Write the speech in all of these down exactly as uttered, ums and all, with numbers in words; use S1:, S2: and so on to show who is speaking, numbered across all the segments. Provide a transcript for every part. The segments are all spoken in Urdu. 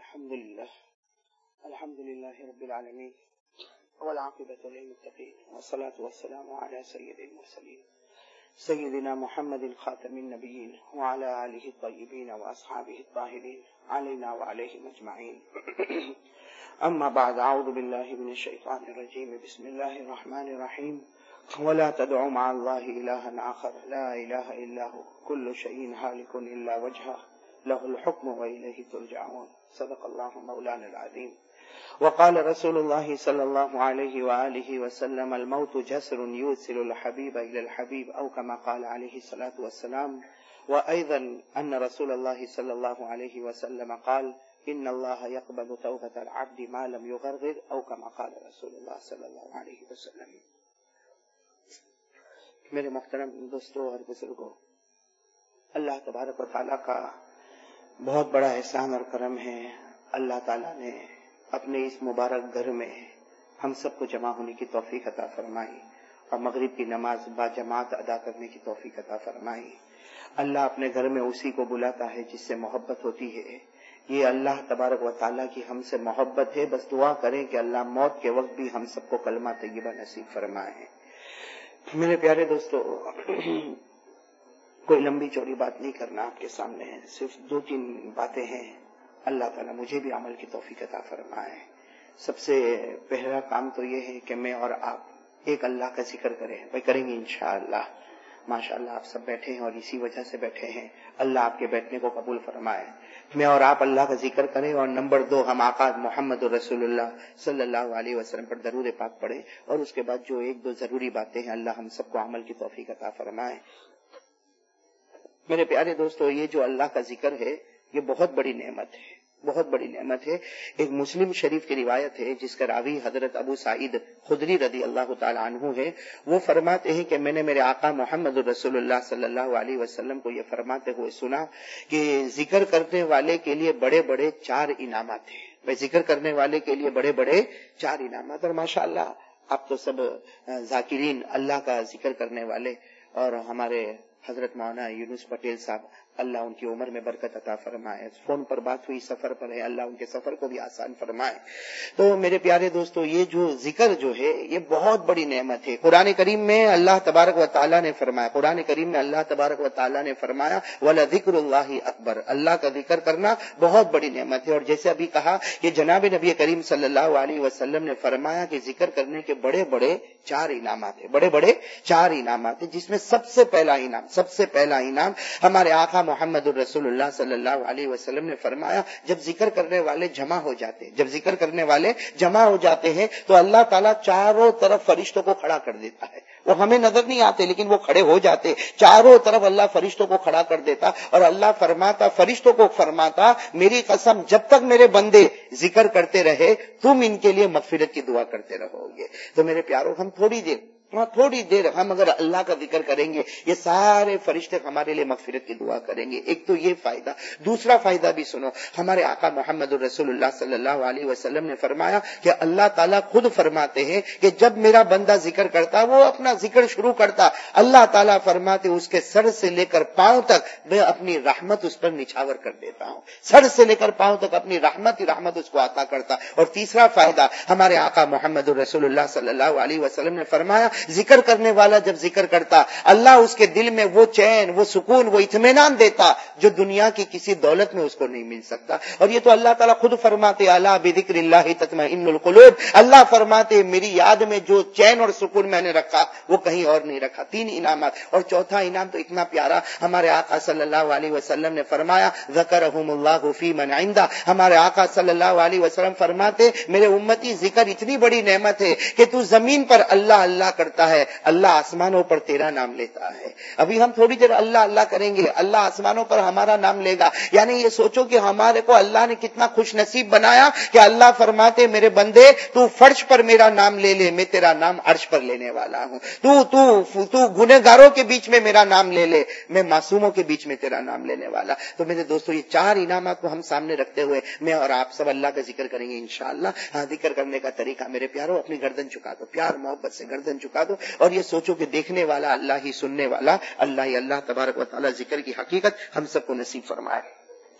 S1: الحمد لله الحمد لله رب العالمين والعاقبة للمتقين والصلاة والسلام على سيد المرسلين سيدنا محمد خاتم النبيين وعلى آله الطيبين وأصحابه الطاهرين علينا وعليهم أجمعين. أما بعد، أعوذ بالله من الشيطان الرجيم. بسم الله الرحمن الرحيم. ولا تدع مع الله إلها آخر لا إله إلا هو كل شيء هالك إلا وجهه له الحكم وإليه ترجعون. صدق الله مولانا العظيم. وقال رسول الله صلى الله عليه وآله وسلم: الموت جسر يوصل الحبيب إلى الحبيب، أو كما قال عليه الصلاة والسلام. وأيضا أن رسول الله صلى الله عليه وسلم قال: إن الله يقبل توبة العبد ما لم يغرغر، أو كما قال رسول الله صلى الله عليه وسلم. میرے محترم دوستوں اور بزرگوں، اللہ تبارک و تعالیٰ کا بہت بڑا احسان اور کرم ہے. اللہ تعالیٰ نے اپنے اس مبارک گھر میں ہم سب کو جمع ہونے کی توفیق عطا فرمائی اور مغرب کی نماز با جماعت ادا کرنے کی توفیق عطا فرمائی. اللہ اپنے گھر میں اسی کو بلاتا ہے جس سے محبت ہوتی ہے. یہ اللہ تبارک و تعالیٰ کی ہم سے محبت ہے. بس دعا کریں کہ اللہ موت کے وقت بھی ہم سب کو کلمہ طیبہ نصیب فرمائے. میرے پیارے دوستو، کوئی لمبی چوڑی بات نہیں کرنا آپ کے سامنے، صرف دو تین باتیں ہیں. اللہ تعالیٰ مجھے بھی عمل کی توفیق عطا فرمائے. سب سے پہلا کام تو یہ ہے کہ میں اور آپ ایک اللہ کا ذکر کریں. بھائی کریں گے انشاءاللہ. ماشاءاللہ آپ سب بیٹھے ہیں اور اسی وجہ سے بیٹھے ہیں. اللہ آپ کے بیٹھنے کو قبول فرمائے. میں اور آپ اللہ کا ذکر کریں. اور نمبر دو، ہم آقا محمد رسول اللہ صلی اللہ علیہ وسلم پر درود پاک پڑھیں. اور اس کے بعد جو ایک دو ضروری باتیں ہیں، اللہ ہم سب کو عمل کی توفیق عطا فرمائے. میرے پیارے دوستو، یہ جو اللہ کا ذکر ہے یہ بہت بڑی نعمت ہے، بہت بڑی نعمت ہے. ایک مسلم شریف کی روایت ہے جس کا راوی حضرت ابو سعید خدری رضی اللہ تعالی عنہ ہے. وہ فرماتے ہیں کہ میں نے میرے آقا محمد رسول اللہ صلی اللہ علیہ وسلم کو یہ فرماتے ہوئے سنا کہ ذکر کرنے والے کے لیے بڑے بڑے چار انعامات ہیں. بھائی ذکر کرنے والے کے لیے بڑے بڑے چار انعامات. اور ماشاءاللہ آپ تو سب ذاکرین، اللہ کا ذکر کرنے والے. اور ہمارے حضرت مولانا یونس پٹیل صاحب، اللہ ان کی عمر میں برکت عطا فرمائے. فون پر بات ہوئی، سفر پر ہے، اللہ ان کے سفر کو بھی آسان فرمائے. تو میرے پیارے دوستو، یہ جو ذکر جو ہے یہ بہت بڑی نعمت ہے. قرآن کریم میں اللہ تبارک و تعالیٰ نے فرمایا قرآن کریم میں اللہ تبارک و تعالیٰ نے فرمایا وَلَذِكْرُ اللَّهِ أَكْبَرُ. اللہ کا ذکر کرنا بہت بڑی نعمت ہے. اور جیسے ابھی کہا کہ جناب نبی کریم صلی اللہ علیہ وسلم نے فرمایا کہ ذکر کرنے کے بڑے بڑے چار انعامات ہیں، بڑے بڑے چار انعامات ہیں، جس میں سب سے پہلا انعام سب سے پہلا انعام ہمارے آقا محمد رسول اللہ صلی اللہ علیہ وسلم نے فرمایا جب ذکر کرنے والے جمع ہو جاتے ہیں جب ذکر کرنے والے جمع ہو جاتے ہیں تو اللہ تعالیٰ چاروں طرف فرشتوں کو کھڑا کر دیتا ہے. وہ ہمیں نظر نہیں آتے لیکن وہ کھڑے ہو جاتے. چاروں طرف اللہ فرشتوں کو کھڑا کر دیتا اور اللہ فرماتا فرشتوں کو فرماتا میری قسم جب تک میرے بندے ذکر کرتے رہے تم ان کے لیے مغفرت کی دعا کرتے رہو گے. تو میرے پیاروں، ہم تھوڑی دیر ہاں تھوڑی دیر ہم اگر اللہ کا ذکر کریں گے یہ سارے فرشتے ہمارے لیے مغفرت کی دعا کریں گے. ایک تو یہ فائدہ. دوسرا فائدہ بھی سنو. ہمارے آقا محمد رسول اللہ صلی اللہ علیہ وسلم نے فرمایا کہ اللہ تعالیٰ خود فرماتے ہیں کہ جب میرا بندہ ذکر کرتا، وہ اپنا ذکر شروع کرتا، اللہ تعالیٰ فرماتے اس کے سر سے لے کر پاؤں تک میں اپنی رحمت اس پر نچھاور کر دیتا ہوں. سر سے لے کر پاؤں تک اپنی رحمت ہی رحمت اس کو عطا کرتا. اور تیسرا فائدہ ہمارے آقا محمد رسول اللہ صلی اللہ علیہ وسلم نے فرمایا ذکر کرنے والا جب ذکر کرتا اللہ اس کے دل میں وہ چین، وہ سکون، وہ اطمینان دیتا جو دنیا کی کسی دولت میں اس کو نہیں مل سکتا. اور یہ تو اللہ تعالیٰ خود فرماتے الا بذکر اللہ تطمئن القلوب. اللہ فرماتے میری یاد میں جو چین اور سکون میں نے رکھا وہ کہیں اور نہیں رکھا. تین انعامات. اور چوتھا انعام تو اتنا پیارا، ہمارے آقا صلی اللہ علیہ وسلم نے فرمایا ذکرہم اللہ فی من عنده. ہمارے آقا صلی اللہ علیہ وسلم فرماتے میرے امتی ذکر اتنی بڑی نعمت ہے کہ تو زمین پر اللہ اللہ کرتا ہے، اللہ آسمانوں پر تیرا نام لیتا ہے. ابھی ہم تھوڑی دیر اللہ اللہ کریں گے، اللہ آسمانوں پر ہمارا نام لے گا. یعنی یہ سوچو کہ ہمارے کو اللہ نے کتنا خوش نصیب بنایا کہ اللہ فرماتے میرے بندے تو فرش پر میرا نام لے لے، میں تیرا نام عرش پر لینے والا ہوں. تو تو تو گنہگاروں کے بیچ میں میرا نام لے لے، میں معصوموں کے بیچ میں تیرا نام لینے والا. تو میرے دوستو، یہ چار انعامات کو ہم سامنے رکھتے ہوئے میں اور آپ سب اللہ کا ذکر کریں گے انشاءاللہ. ہاں، ذکر کرنے کا طریقہ میرے پیاروں، اپنی گردن چکا دو، پیار محبت سے گردن چکا دو اور یہ سوچو کہ دیکھنے والا اللہ ہی، سننے والا اللہ ہی. اللہ تبارک و تعالی ذکر کی حقیقت ہم سب کو نصیب فرمائے.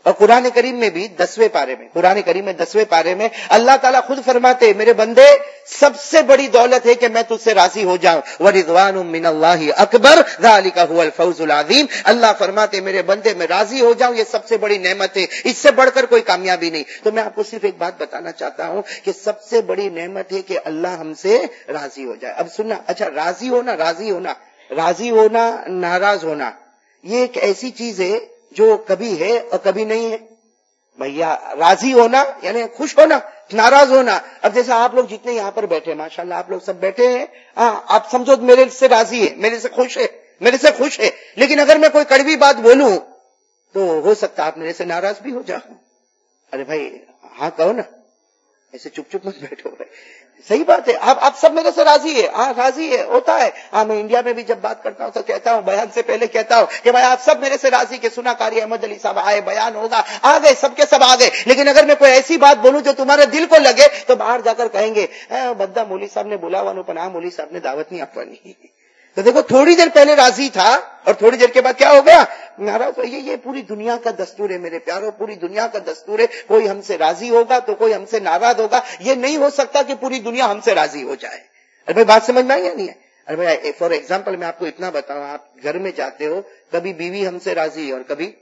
S1: اور قرآن کریم میں بھی دسویں پارے میں قرآن کریم میں دسویں پارے میں اللہ تعالیٰ خود فرماتے میرے بندے سب سے بڑی دولت ہے کہ میں تجھ سے راضی ہو جاؤں. وَرِضْوَانٌ مِّنَ اللَّهِ أَكْبَرُ ذَلِكَ هُوَ الْفَوْزُ الْعَظِيمُ. اللہ فرماتے میرے بندے میں راضی ہو جاؤں یہ سب سے بڑی نعمت ہے, اس سے بڑھ کر کوئی کامیابی نہیں. تو میں آپ کو صرف ایک بات بتانا چاہتا ہوں کہ سب سے بڑی نعمت ہے کہ اللہ ہم سے راضی ہو جائے. اب سننا, اچھا راضی ہونا راضی ہونا راضی ہونا ناراض ہونا یہ ایک ایسی چیز ہے جو کبھی ہے اور کبھی نہیں ہے. بھیا راضی ہونا یعنی خوش ہونا, ناراض ہونا. اب جیسے آپ لوگ جتنے یہاں پر بیٹھے ماشاءاللہ آپ لوگ سب بیٹھے ہیں, ہاں آپ سمجھو میرے سے راضی ہے, میرے سے خوش ہے, میرے سے خوش ہے. لیکن اگر میں کوئی کڑوی بات بولوں تو ہو سکتا آپ میرے سے ناراض بھی ہو جاؤ. ارے بھائی ہاں کہو نا, ایسے چپ چپ مت بیٹھو بھائی. صحیح بات ہے, آپ آپ سب میرے سے راضی ہے, ہاں راضی ہے ہوتا ہے. ہاں میں انڈیا میں بھی جب بات کرتا ہوں تو کہتا ہوں بیان سے پہلے کہتا ہوں کہ بھائی آپ سب میرے سے راضی کہ سنا قاری احمد علی صاحب آئے, بیان ہوگا, آ گئے سب کے سب آ گئے. لیکن اگر میں کوئی ایسی بات بولوں جو تمہارے دل کو لگے تو باہر جا کر کہیں گے بدہ مولوی صاحب نے بلاوانو پناہ مولوی صاحب نے دعوت نہیں اپنی. تو دیکھو تھوڑی دیر پہلے راضی تھا اور تھوڑی دیر کے بعد کیا ہو گیا, ناراض. یہ یہ پوری دنیا کا دستور ہے میرے پیاروں, پوری دنیا کا دستور ہے. کوئی ہم سے راضی ہوگا تو کوئی ہم سے ناراض ہوگا. یہ نہیں ہو سکتا کہ پوری دنیا ہم سے راضی ہو جائے. ارے بھائی بات سمجھ میں آئی یا نہیں ہے؟ ارے بھائی فار ایگزامپل میں آپ کو اتنا بتاؤں, آپ گھر میں جاتے ہو, کبھی بیوی ہم سے راضی ہے اور کبھی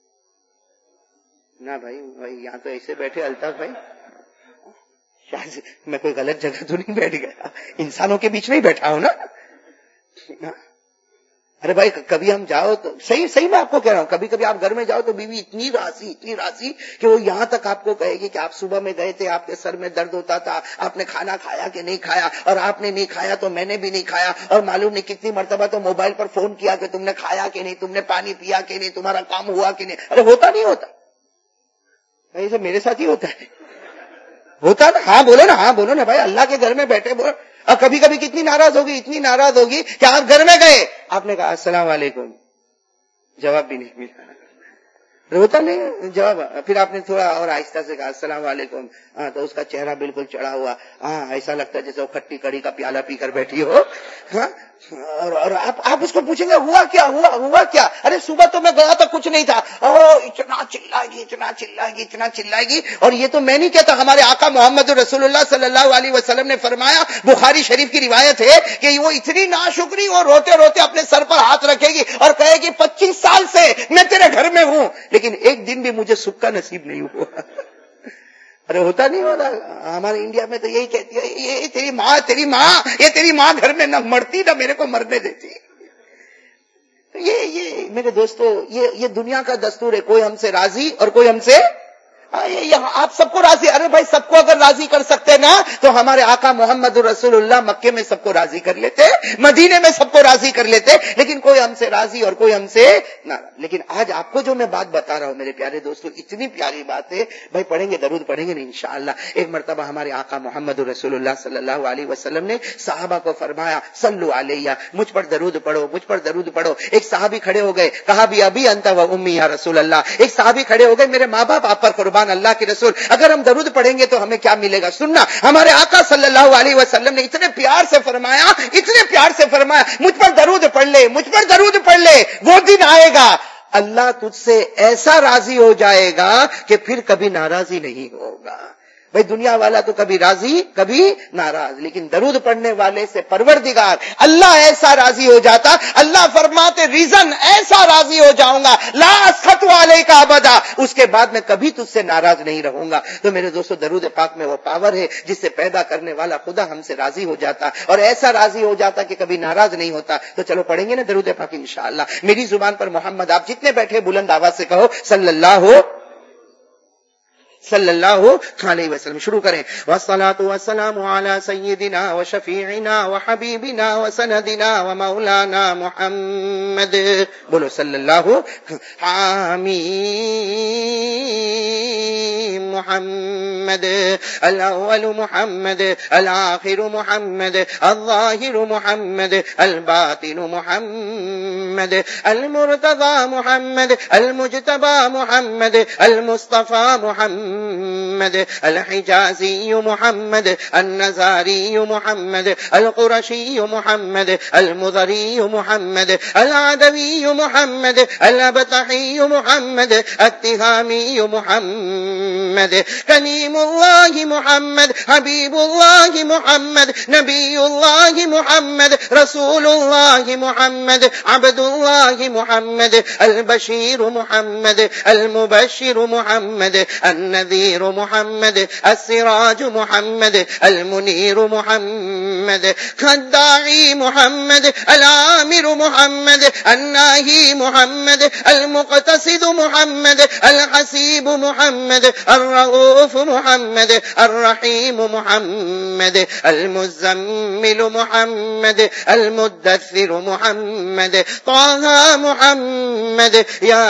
S1: نہ. بھائی بھائی یہاں تو ایسے بیٹھے الطاف بھائی, شاید میں کوئی غلط جگہ تو نہیں بیٹھ گیا, انسانوں کے بیچ میں ہی بیٹھا ہوں نا. ارے بھائی کبھی ہم جاؤ تو صحیح صحیح میں آپ کو کہہ رہا ہوں, کبھی کبھی آپ گھر میں جاؤ تو بیوی اتنی راضی اتنی راضی کہ وہ یہاں تک آپ کو کہے گی کہ آپ صبح میں گئے تھے, آپ کے سر میں درد ہوتا تھا, آپ نے کھانا کھایا کہ نہیں کھایا, اور آپ نے نہیں کھایا تو میں نے بھی نہیں کھایا, اور معلوم نہیں کتنی مرتبہ تو موبائل پر فون کیا کہ تم نے کھایا کہ نہیں, تم نے پانی پیا کہ نہیں, تمہارا کام ہوا کہ نہیں. ارے ہوتا نہیں ہوتا, ایسے میرے ساتھ ہی ہوتا ہے, ہوتا نا. ہاں بولو نا, ہاں بولو نا بھائی, اللہ کے گھر میں بیٹھے بولو. اور کبھی کبھی کتنی ناراض ہوگی اتنی ناراض ہوگی کہ آپ گھر میں گئے, آپ نے کہا السلام علیکم, جواب بھی نہیں ملا. ہوتا نہیں جواب. پھر آپ نے تھوڑا اور آہستہ سے کہا السلام علیکم, ہاں تو اس کا چہرہ بالکل چڑھا ہوا, ہاں ایسا لگتا ہے جیسے وہ کھٹی کڑی کا پیالہ پی کر بیٹھی ہو. ہاں اور, اور آپ آپ اس کو پوچھیں گے ہوا کیا ہوا ہوا کیا. ارے صبح تو میں گیا تو کچھ نہیں تھا. او اتنا چلائے گی اتنا چلائے گی اتنا چلائے گی. اور یہ تو میں نہیں کہتا, ہمارے آقا محمد رسول اللہ صلی اللہ علیہ وسلم نے فرمایا, بخاری شریف کی روایت ہے کہ وہ اتنی ناشکری اور روتے روتے اپنے سر پر ہاتھ رکھے گی اور کہے گی پچیس سال سے میں تیرے گھر میں ہوں لیکن ایک دن بھی مجھے سکھ کا نصیب نہیں ہوا. ارے ہوتا نہیں ہوتا. ہمارے انڈیا میں تو یہی کہتی ہے یہ تیری ماں تیری ماں یہ تیری ماں گھر میں نہ مرتی نہ میرے کو مرنے دیتی. یہ یہ میرے دوستو یہ یہ دنیا کا دستور ہے, کوئی ہم سے راضی اور کوئی ہم سے یہاں آپ سب کو راضی. ارے بھائی سب کو اگر راضی کر سکتے نا تو ہمارے آقا محمد رسول اللہ مکے میں سب کو راضی کر لیتے, مدینے میں سب کو راضی کر لیتے. لیکن کوئی ہم سے راضی اور کوئی ہم سے ناراض. لیکن آج آپ کو جو میں بات بتا رہا ہوں میرے پیارے دوستو, اتنی پیاری بات ہے. بھائی پڑھیں گے درود پڑھیں گے نا انشاءاللہ. ایک مرتبہ ہمارے آقا محمد رسول اللہ صلی اللہ علیہ وسلم نے صحابہ کو فرمایا صلو علیہ, مجھ پر درود پڑھو مجھ پر درود پڑھو. ایک صحابی کھڑے ہو گئے, کہا بھی ابھی انت و امی یا رسول اللہ. ایک صحابی کھڑے ہو گئے, میرے ماں باپ آپ پر قربان اللہ کے رسول, اگر ہم درود پڑھیں گے تو ہمیں کیا ملے گا. سننا, ہمارے آقا صلی اللہ علیہ وسلم نے اتنے پیار سے فرمایا اتنے پیار سے فرمایا مجھ پر درود پڑھ لے مجھ پر درود پڑھ لے. وہ دن آئے گا اللہ تجھ سے ایسا راضی ہو جائے گا کہ پھر کبھی ناراضی نہیں ہوگا. بھئی دنیا والا تو کبھی راضی کبھی ناراض, لیکن درود پڑھنے والے سے پروردگار اللہ ایسا راضی ہو جاتا. اللہ فرماتے ریزن ایسا راضی ہو جاؤں گا لا اسخط علیک ابدا, اس کے بعد میں کبھی تجھ سے ناراض نہیں رہوں گا. تو میرے دوستو درود پاک میں وہ پاور ہے جس سے پیدا کرنے والا خدا ہم سے راضی ہو جاتا اور ایسا راضی ہو جاتا کہ کبھی ناراض نہیں ہوتا. تو چلو پڑھیں گے نا درود پاک انشاءاللہ. میری زبان پر محمد, آپ جتنے بیٹھے بلند آواز سے کہو صلی اللہ ہو صلی اللہ علیہ وسلم. شروع کریں. والصلاة والسلام على سيدنا وشفيعنا وحبيبنا وسندنا ومولانا محمد. بولو صلی اللہ حمیم محمد. الاول محمد الاخر محمد الظاهر محمد الباطن محمد المرتضى محمد المجتبى محمد المصطفى محمد محمد الحجازي محمد النزاري محمد القرشي محمد المضري محمد العدوي محمد الأبطحي محمد التهامي محمد كليم الله محمد حبيب الله محمد نبي الله محمد رسول الله محمد عبد الله محمد البشير محمد المبشر محمد النذير محمد السراج محمد المنير محمد الداعي محمد العامر محمد الناهي محمد المقتصد محمد الحسيب محمد الرؤوف محمد الرحيم محمد المزمل محمد المدثر محمد طه محمد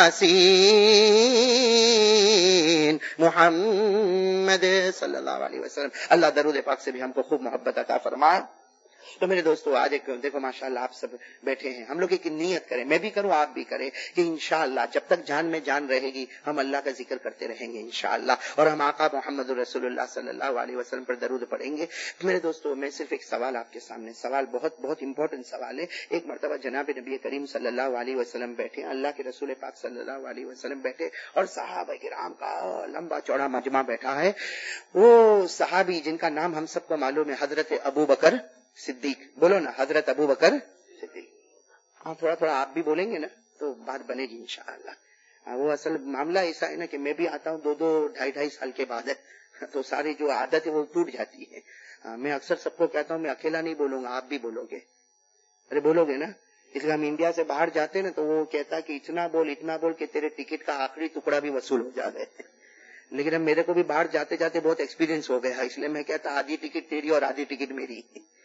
S1: یاسین محمد صلی اللہ علیہ وسلم. اللہ درود پاک سے بھی ہم کو خوب محبت عطا فرمائے. تو میرے دوستو آج ایک دیکھو ماشاءاللہ آپ سب بیٹھے ہیں, ہم لوگ ایک نیت کریں, میں بھی کروں آپ بھی کریں کہ انشاءاللہ جب تک جان میں جان رہے گی ہم اللہ کا ذکر کرتے رہیں گے انشاءاللہ, اور ہم آقا محمد رسول اللہ صلی اللہ علیہ وسلم پر درود پڑھیں گے. میرے دوستو میں صرف ایک سوال آپ کے سامنے, سوال بہت بہت امپورٹنٹ سوال ہے. ایک مرتبہ جناب نبی کریم صلی اللہ علیہ وسلم بیٹھے, اللہ کے رسول پاک صلی اللہ علیہ وسلم بیٹھے اور صحابہ کرام کا لمبا چوڑا مجمع بیٹھا ہے. وہ صحابی جن کا نام ہم سب کو معلوم ہے, حضرت ابو بکر صدیق. بولو نا, حضرت ابو بکر صدیق. ہاں تھوڑا تھوڑا آپ بھی بولیں گے نا تو بات بنے گی انشاءاللہ. وہ اصل معاملہ ایسا ہے نا کہ میں بھی آتا ہوں دو دو ڈھائی ڈھائی سال کے بعد, تو ساری جو عادت ہے وہ ٹوٹ جاتی ہے. میں اکثر سب کو کہتا ہوں میں اکیلا نہیں بولوں گا, آپ بھی بولو گے. ارے بولو گے نا, اس لیے ہم انڈیا سے باہر جاتے نا تو وہ کہتا کہ اتنا بول اتنا بول کہ تیرے ٹکٹ کا آخری ٹکڑا بھی وصول ہو جائے. لیکن اب میرے کو بھی باہر جاتے جاتے بہت ایکسپیرینس ہو گیا, اس لیے میں کہتا آدھی ٹکٹ تیری اور آدھی ٹکٹ میری.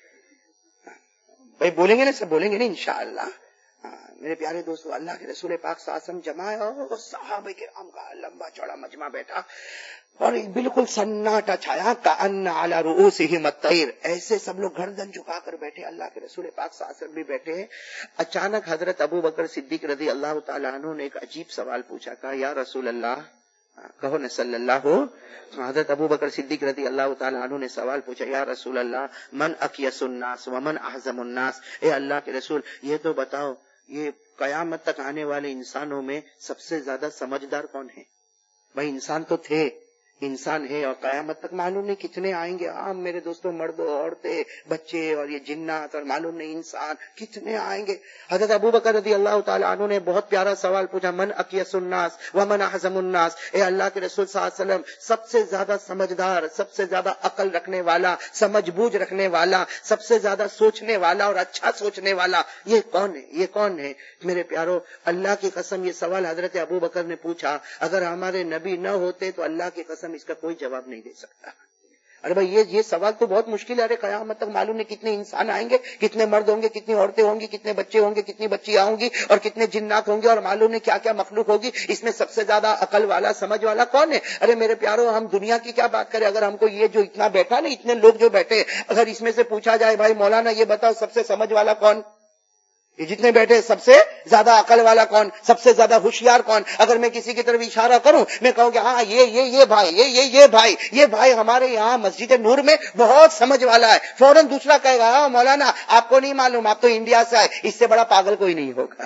S1: بھائی بولیں گے نا, سب بولیں گے نا انشاءاللہ. میرے پیارے دوستو, اللہ کے رسول پاک صلی اللہ علیہ وسلم جمع ہے اور صحابہ کرام کا لمبا چوڑا مجمع بیٹھا اور بالکل سناٹا چھایا, کأن علی رؤوسہم الطیر, ایسے سب لوگ گردن جھکا کر بیٹھے. اللہ کے رسول پاک صلی اللہ علیہ وسلم بھی بیٹھے ہیں. اچانک حضرت ابو بکر صدیق رضی اللہ تعالیٰ عنہ نے ایک عجیب سوال پوچھا. کہا یا رسول اللہ, کہو نا صلی اللہ ہو. حضرت ابو بکر صدیق رضی اللہ تعالیٰ عنہ نے سوال پوچھا, یا رسول اللہ من اکیس الناس ومن اعظم الناس, اے اللہ کے رسول یہ تو بتاؤ یہ قیامت تک آنے والے انسانوں میں سب سے زیادہ سمجھدار کون ہے؟ بھائی انسان تو تھے, انسان ہے, اور قیامت تک معلوم نہیں کتنے آئیں گے. عام میرے دوستوں مرد عورتیں بچے اور یہ جنات اور معلوم نہیں انسان کتنے آئیں گے. حضرت ابو بکر رضی اللہ تعالیٰ عنہ نے بہت پیارا سوال پوچھا, من اکیس الناس ومن اعظم الناس, اے اللہ کے رسول صلی اللہ علیہ وسلم سب سے زیادہ سمجھدار, سب سے زیادہ عقل رکھنے والا, سمجھ بوجھ رکھنے والا, سب سے زیادہ سوچنے والا اور اچھا سوچنے والا یہ کون ہے, یہ کون ہے؟ میرے پیارو اللہ کی قسم یہ سوال حضرت ابو بکر نے پوچھا, اگر ہمارے نبی نہ ہوتے تو اللہ کی قسم اس کا کوئی جواب نہیں دے سکتا. ارے بھائی یہ یہ سوال تو بہت مشکل ہے. ارے قیامت تک معلوم نہیں کتنے انسان آئیں گے, کتنے مرد ہوں گے, کتنی عورتیں ہوں گی, کتنے بچے ہوں گے, کتنی بچیاں ہوں گی, اور کتنے جنات ہوں گے, اور معلوم نہیں کیا کیا مخلوق ہوگی. اس میں سب سے زیادہ عقل والا سمجھ والا کون ہے؟ ارے میرے پیارو ہم دنیا کی کیا بات کریں, اگر ہم کو یہ جو اتنا بیٹھا نا, اتنے لوگ جو بیٹھے, اگر اس میں سے پوچھا جائے بھائی مولانا یہ بتاؤ سب سے سمجھ والا کون, یہ جتنے بیٹھے سب سے زیادہ عقل والا کون, سب سے زیادہ ہوشیار کون؟ اگر میں کسی کی طرف اشارہ کروں, میں کہوں کہ ہاں یہ یہ یہ بھائی یہ یہ یہ بھائی یہ بھائی ہمارے یہاں مسجد نور میں بہت سمجھ والا ہے, فوراً دوسرا کہے گا ہاں مولانا آپ کو نہیں معلوم, آپ تو انڈیا سے آئے, اس سے بڑا پاگل کوئی نہیں ہوگا.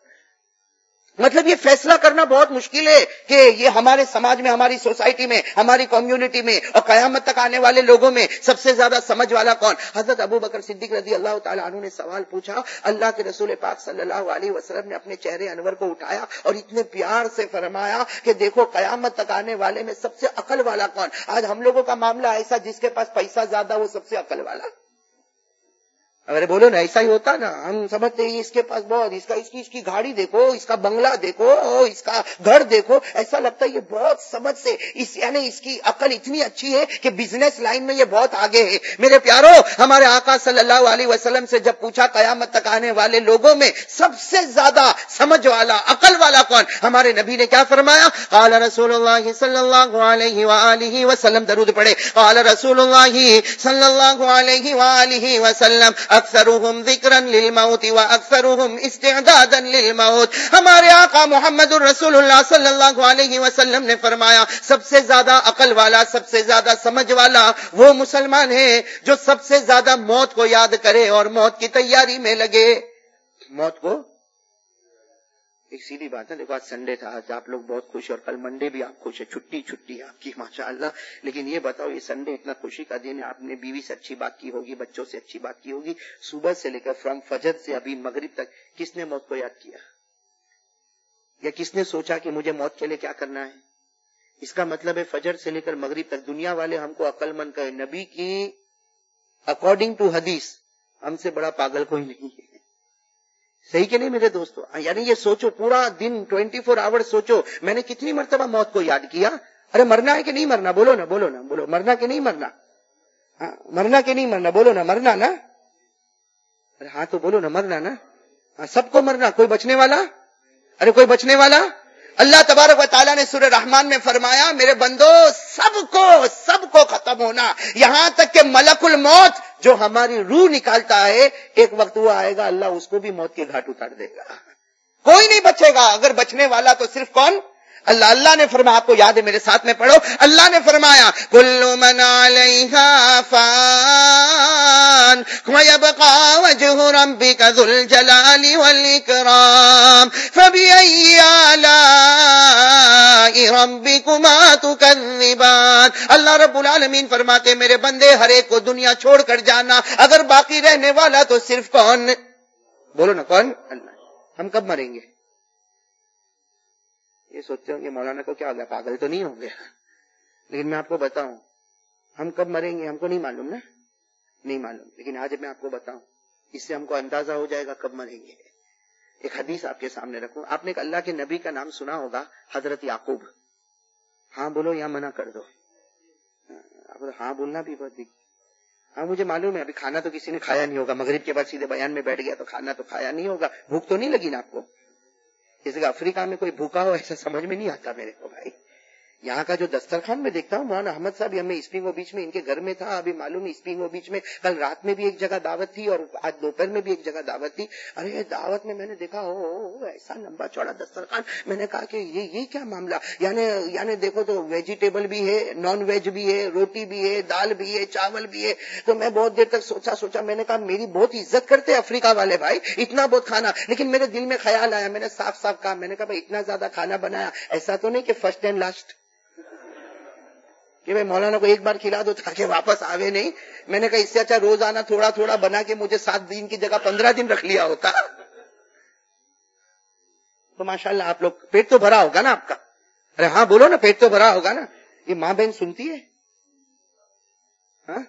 S1: مطلب یہ فیصلہ کرنا بہت مشکل ہے کہ یہ ہمارے سماج میں, ہماری سوسائٹی میں, ہماری کمیونٹی میں اور قیامت تک آنے والے لوگوں میں سب سے زیادہ سمجھ والا کون؟ حضرت ابو بکر صدیق رضی اللہ تعالیٰ عنہ نے سوال پوچھا. اللہ کے رسول پاک صلی اللہ علیہ وسلم نے اپنے چہرے انور کو اٹھایا اور اتنے پیار سے فرمایا کہ دیکھو قیامت تک آنے والے میں سب سے عقل والا کون؟ آج ہم لوگوں کا معاملہ ایسا, جس کے پاس پیسہ زیادہ وہ سب سے عقل والا. اگر بولو نا ایسا ہی ہوتا نا, ہم سمجھتے ہیں اس کے پاس بہت, اس کا اس کی اس کی گاڑی دیکھو, اس کا بنگلہ دیکھو, اس کا گھر دیکھو, ایسا لگتا ہے یہ بہت سمجھ سے, اس یعنی اس کی عقل اتنی اچھی ہے کہ بزنس لائن میں یہ بہت آگے ہے. میرے پیارو ہمارے آقا صلی اللہ علیہ وسلم سے جب پوچھا قیامت تک آنے والے لوگوں میں سب سے زیادہ سمجھ والا عقل والا کون, ہمارے نبی نے کیا فرمایا؟ قال رسول اللہ صلی اللہ علیہ وآلہ وسلم, درود پڑھے, قال رسول اللہ صلی اللہ علیہ وآلہ وسلم اکثرهم ذکرا للموت واکثرهم استعدادا للموت. ہمارے آقا محمد الرسول اللہ صلی اللہ علیہ وسلم نے فرمایا سب سے زیادہ عقل والا، سب سے زیادہ سمجھ والا وہ مسلمان ہے جو سب سے زیادہ موت کو یاد کرے اور موت کی تیاری میں لگے. موت کو ایک سیدھی بات ہے، دیکھو آج سنڈے تھا، آج آپ لوگ بہت خوش اور کل منڈے بھی آپ خوش ہے، چھٹی چھٹی آپ کی ماشاءاللہ. لیکن یہ بتاؤ یہ سنڈے اتنا خوشی کا دن ہے، آپ نے بیوی سے اچھی بات کی ہوگی، بچوں سے اچھی بات کی ہوگی، صبح سے لے کر فرام فجر سے ابھی مغرب تک کس نے موت کو یاد کیا؟ یا کس نے سوچا کہ مجھے موت کے لیے کیا کرنا ہے؟ اس کا مطلب ہے فجر سے لے کر مغرب تک دنیا والے ہم کو عقل مند کہے، نبی کی اکارڈنگ ٹو حدیث ہم سے بڑا پاگل کوئی نہیں ہے. صحیح کہ نہیں میرے دوستو؟ یعنی یہ سوچو پورا دن ٹوینٹی فور آور سوچو میں نے کتنی مرتبہ موت کو یاد کیا. ارے مرنا ہے کہ نہیں مرنا؟ بولو نا بولو نا بولو، مرنا کہ نہیں مرنا؟ ہاں مرنا کہ نہیں مرنا؟ بولو نا مرنا نا. ارے ہاں تو بولو نا مرنا نا. ہاں سب کو مرنا، کوئی بچنے والا؟ ارے کوئی بچنے والا؟ اللہ تبارک و تعالیٰ نے سورہ رحمان میں فرمایا میرے بندو سب کو سب کو ختم ہونا، یہاں تک کہ ملک الموت جو ہماری روح نکالتا ہے ایک وقت وہ آئے گا اللہ اس کو بھی موت کے گھاٹ اتار دے گا. کوئی نہیں بچے گا. اگر بچنے والا تو صرف کون؟ اللہ. اللہ نے فرمایا، آپ کو یاد ہے میرے ساتھ میں پڑھو، اللہ نے فرمایا کل من علیہا فان ویبقى وجہ ربک ذو الجلال والاکرام فبأی آلاء ربکما تکذبان. اللہ رب العالمین فرماتے میرے بندے ہر ایک کو دنیا چھوڑ کر جانا، اگر باقی رہنے والا تو صرف کون؟ بولو نا کون؟ اللہ. ہم کب مریں گے؟ یہ سوچتے ہوں کہ مولانا کو کیا ہو گیا، پاگل تو نہیں ہوں گے. لیکن میں آپ کو بتاؤں ہم کب مریں گے ہم کو نہیں معلوم نا، نہیں معلوم. لیکن آج میں آپ کو بتاؤں اس سے ہم کو اندازہ ہو جائے گا کب مریں گے. ایک حدیث آپ کے سامنے رکھوں. آپ نے ایک اللہ کے نبی کا نام سنا ہوگا، حضرت یعقوب. ہاں بولو یا منع کر دو. ہاں بولنا بھی بہت. ہاں مجھے معلوم ہے ابھی کھانا تو کسی نے کھایا نہیں ہوگا، مغرب کے بعد سیدھے بیان میں بیٹھ گیا تو کھانا تو کھایا نہیں ہوگا. بھوک تو نہیں لگی نا آپ کو؟ جیسے کہ افریقہ میں کوئی بھوکا ہو ایسا سمجھ میں نہیں آتا میرے کو بھائی. یہاں کا جو دسترخوان میں دیکھتا ہوں مولانا احمد صاحب ہمیں اسپینگو بیچ میں ان کے گھر میں تھا، ابھی معلوم ہے اسپینگو بیچ میں کل رات میں بھی ایک جگہ دعوت تھی اور آج دوپہر میں بھی ایک جگہ دعوت تھی. ارے دعوت میں میں نے دیکھا ہو ایسا لمبا چوڑا دسترخوان. میں نے کہا کہ یہ یہ کیا معاملہ، یعنی یعنی دیکھو تو ویجیٹیبل بھی ہے، نان ویج بھی ہے، روٹی بھی ہے، دال بھی ہے، چاول بھی ہے. تو میں بہت دیر تک سوچا سوچا میں نے کہا میری بہت عزت کرتے افریقہ والے بھائی، اتنا بہت کھانا. لیکن میرے دل میں خیال آیا، میں نے صاف صاف کہا، میں نے کہا بھائی اتنا زیادہ کھانا بنایا ایسا تو نہیں کہ فرسٹ اینڈ لاسٹ کہ بھائی مولانا کو ایک بار کھلا دو تاکہ واپس آوے نہیں. میں نے کہا اس سے اچھا روزانہ تھوڑا تھوڑا بنا کے مجھے سات دن کی جگہ پندرہ دن رکھ لیا ہوتا. تو ماشاءاللہ آپ لوگ پیٹ تو بھرا ہوگا نا آپ کا؟ ارے ہاں بولو نا، پیٹ تو بھرا ہوگا نا. یہ ماں بہن سنتی ہے؟ ہاں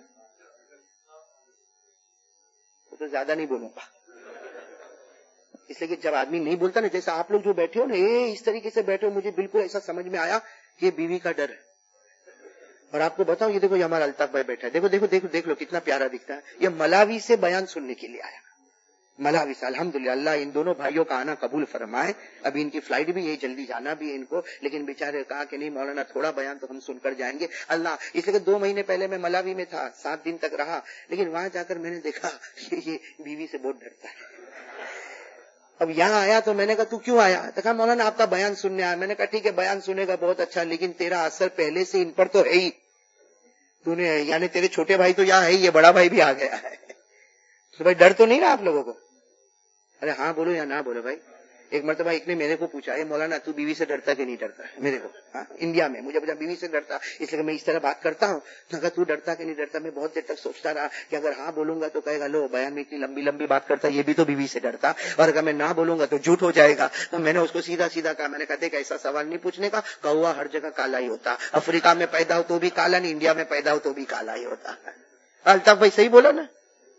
S1: تو زیادہ نہیں بولوں گا، اس لیے کہ جب آدمی نہیں بولتا نا، جیسا آپ لوگ جو بیٹھے ہو نا اے اس طریقے سے بیٹھے ہو، مجھے بالکل ایسا سمجھ میں آیا کہ یہ بیوی کا ڈر ہے. اور آپ کو بتاؤں یہ دیکھو یہ ہمارا الطاف بھائی بیٹھا ہے، دیکھو دیکھو دیکھو دیکھ لو کتنا پیارا دکھتا ہے. یہ ملاوی سے بیان سننے کے لیے آیا، ملاوی سے. الحمدللہ اللہ ان دونوں بھائیوں کا آنا قبول فرمائے. ابھی ان کی فلائٹ بھی ہے، جلدی جانا بھی ہے ان کو، لیکن بیچارے کہا کہ نہیں مولانا تھوڑا بیان تو ہم سن کر جائیں گے. اللہ اس لیے کہ دو مہینے پہلے میں ملاوی میں تھا، سات دن تک رہا، لیکن وہاں جا کر میں نے دیکھا کہ یہ بیوی سے بہت ڈرتا ہے. اب یہاں آیا تو میں نے کہا تو کیوں آیا؟ تو کہا مولانا آپ کا بیان سننے آیا. میں نے کہا ٹھیک ہے بیان سنے گا بہت اچھا، لیکن تیرا اثر پہلے سے ان پر تو ہے ہی. تو نے یعنی تیرے چھوٹے بھائی تو یہاں ہے، یہ بڑا بھائی بھی آ گیا ہے. تو بھائی ڈر تو نہیں نا آپ لوگوں کو؟ ارے ہاں بولو یا نہ بولو بھائی. ایک مرتبہ ایک نے میرے کو پوچھا اے مولانا تو بیوی سے ڈرتا کہ نہیں ڈرتا؟ میرے کو ہاں انڈیا میں مجھے پوچھا بیوی سے ڈرتا، اس لیے کہ میں اس طرح بات کرتا ہوں. اگر تو ڈرتا کہ نہیں ڈرتا، میں بہت دیر تک سوچتا رہا کہ اگر ہاں بولوں گا تو کہے گا لو بیان میں اتنی لمبی لمبی بات کرتا یہ بھی تو بیوی سے ڈرتا، اور اگر میں نہ بولوں گا تو جھوٹ ہو جائے گا. تو میں نے اس کو سیدھا سیدھا کہا، میں نے کہا دیکھ ایسا سوال نہیں پوچھنے کا، کوا ہر جگہ کالا ہی ہوتا، افریقہ میں پیدا ہو تو بھی کالا نہیں، انڈیا میں پیدا ہو تو بھی کالا ہی ہوتا. الطاف بھائی صحیح بولا نا؟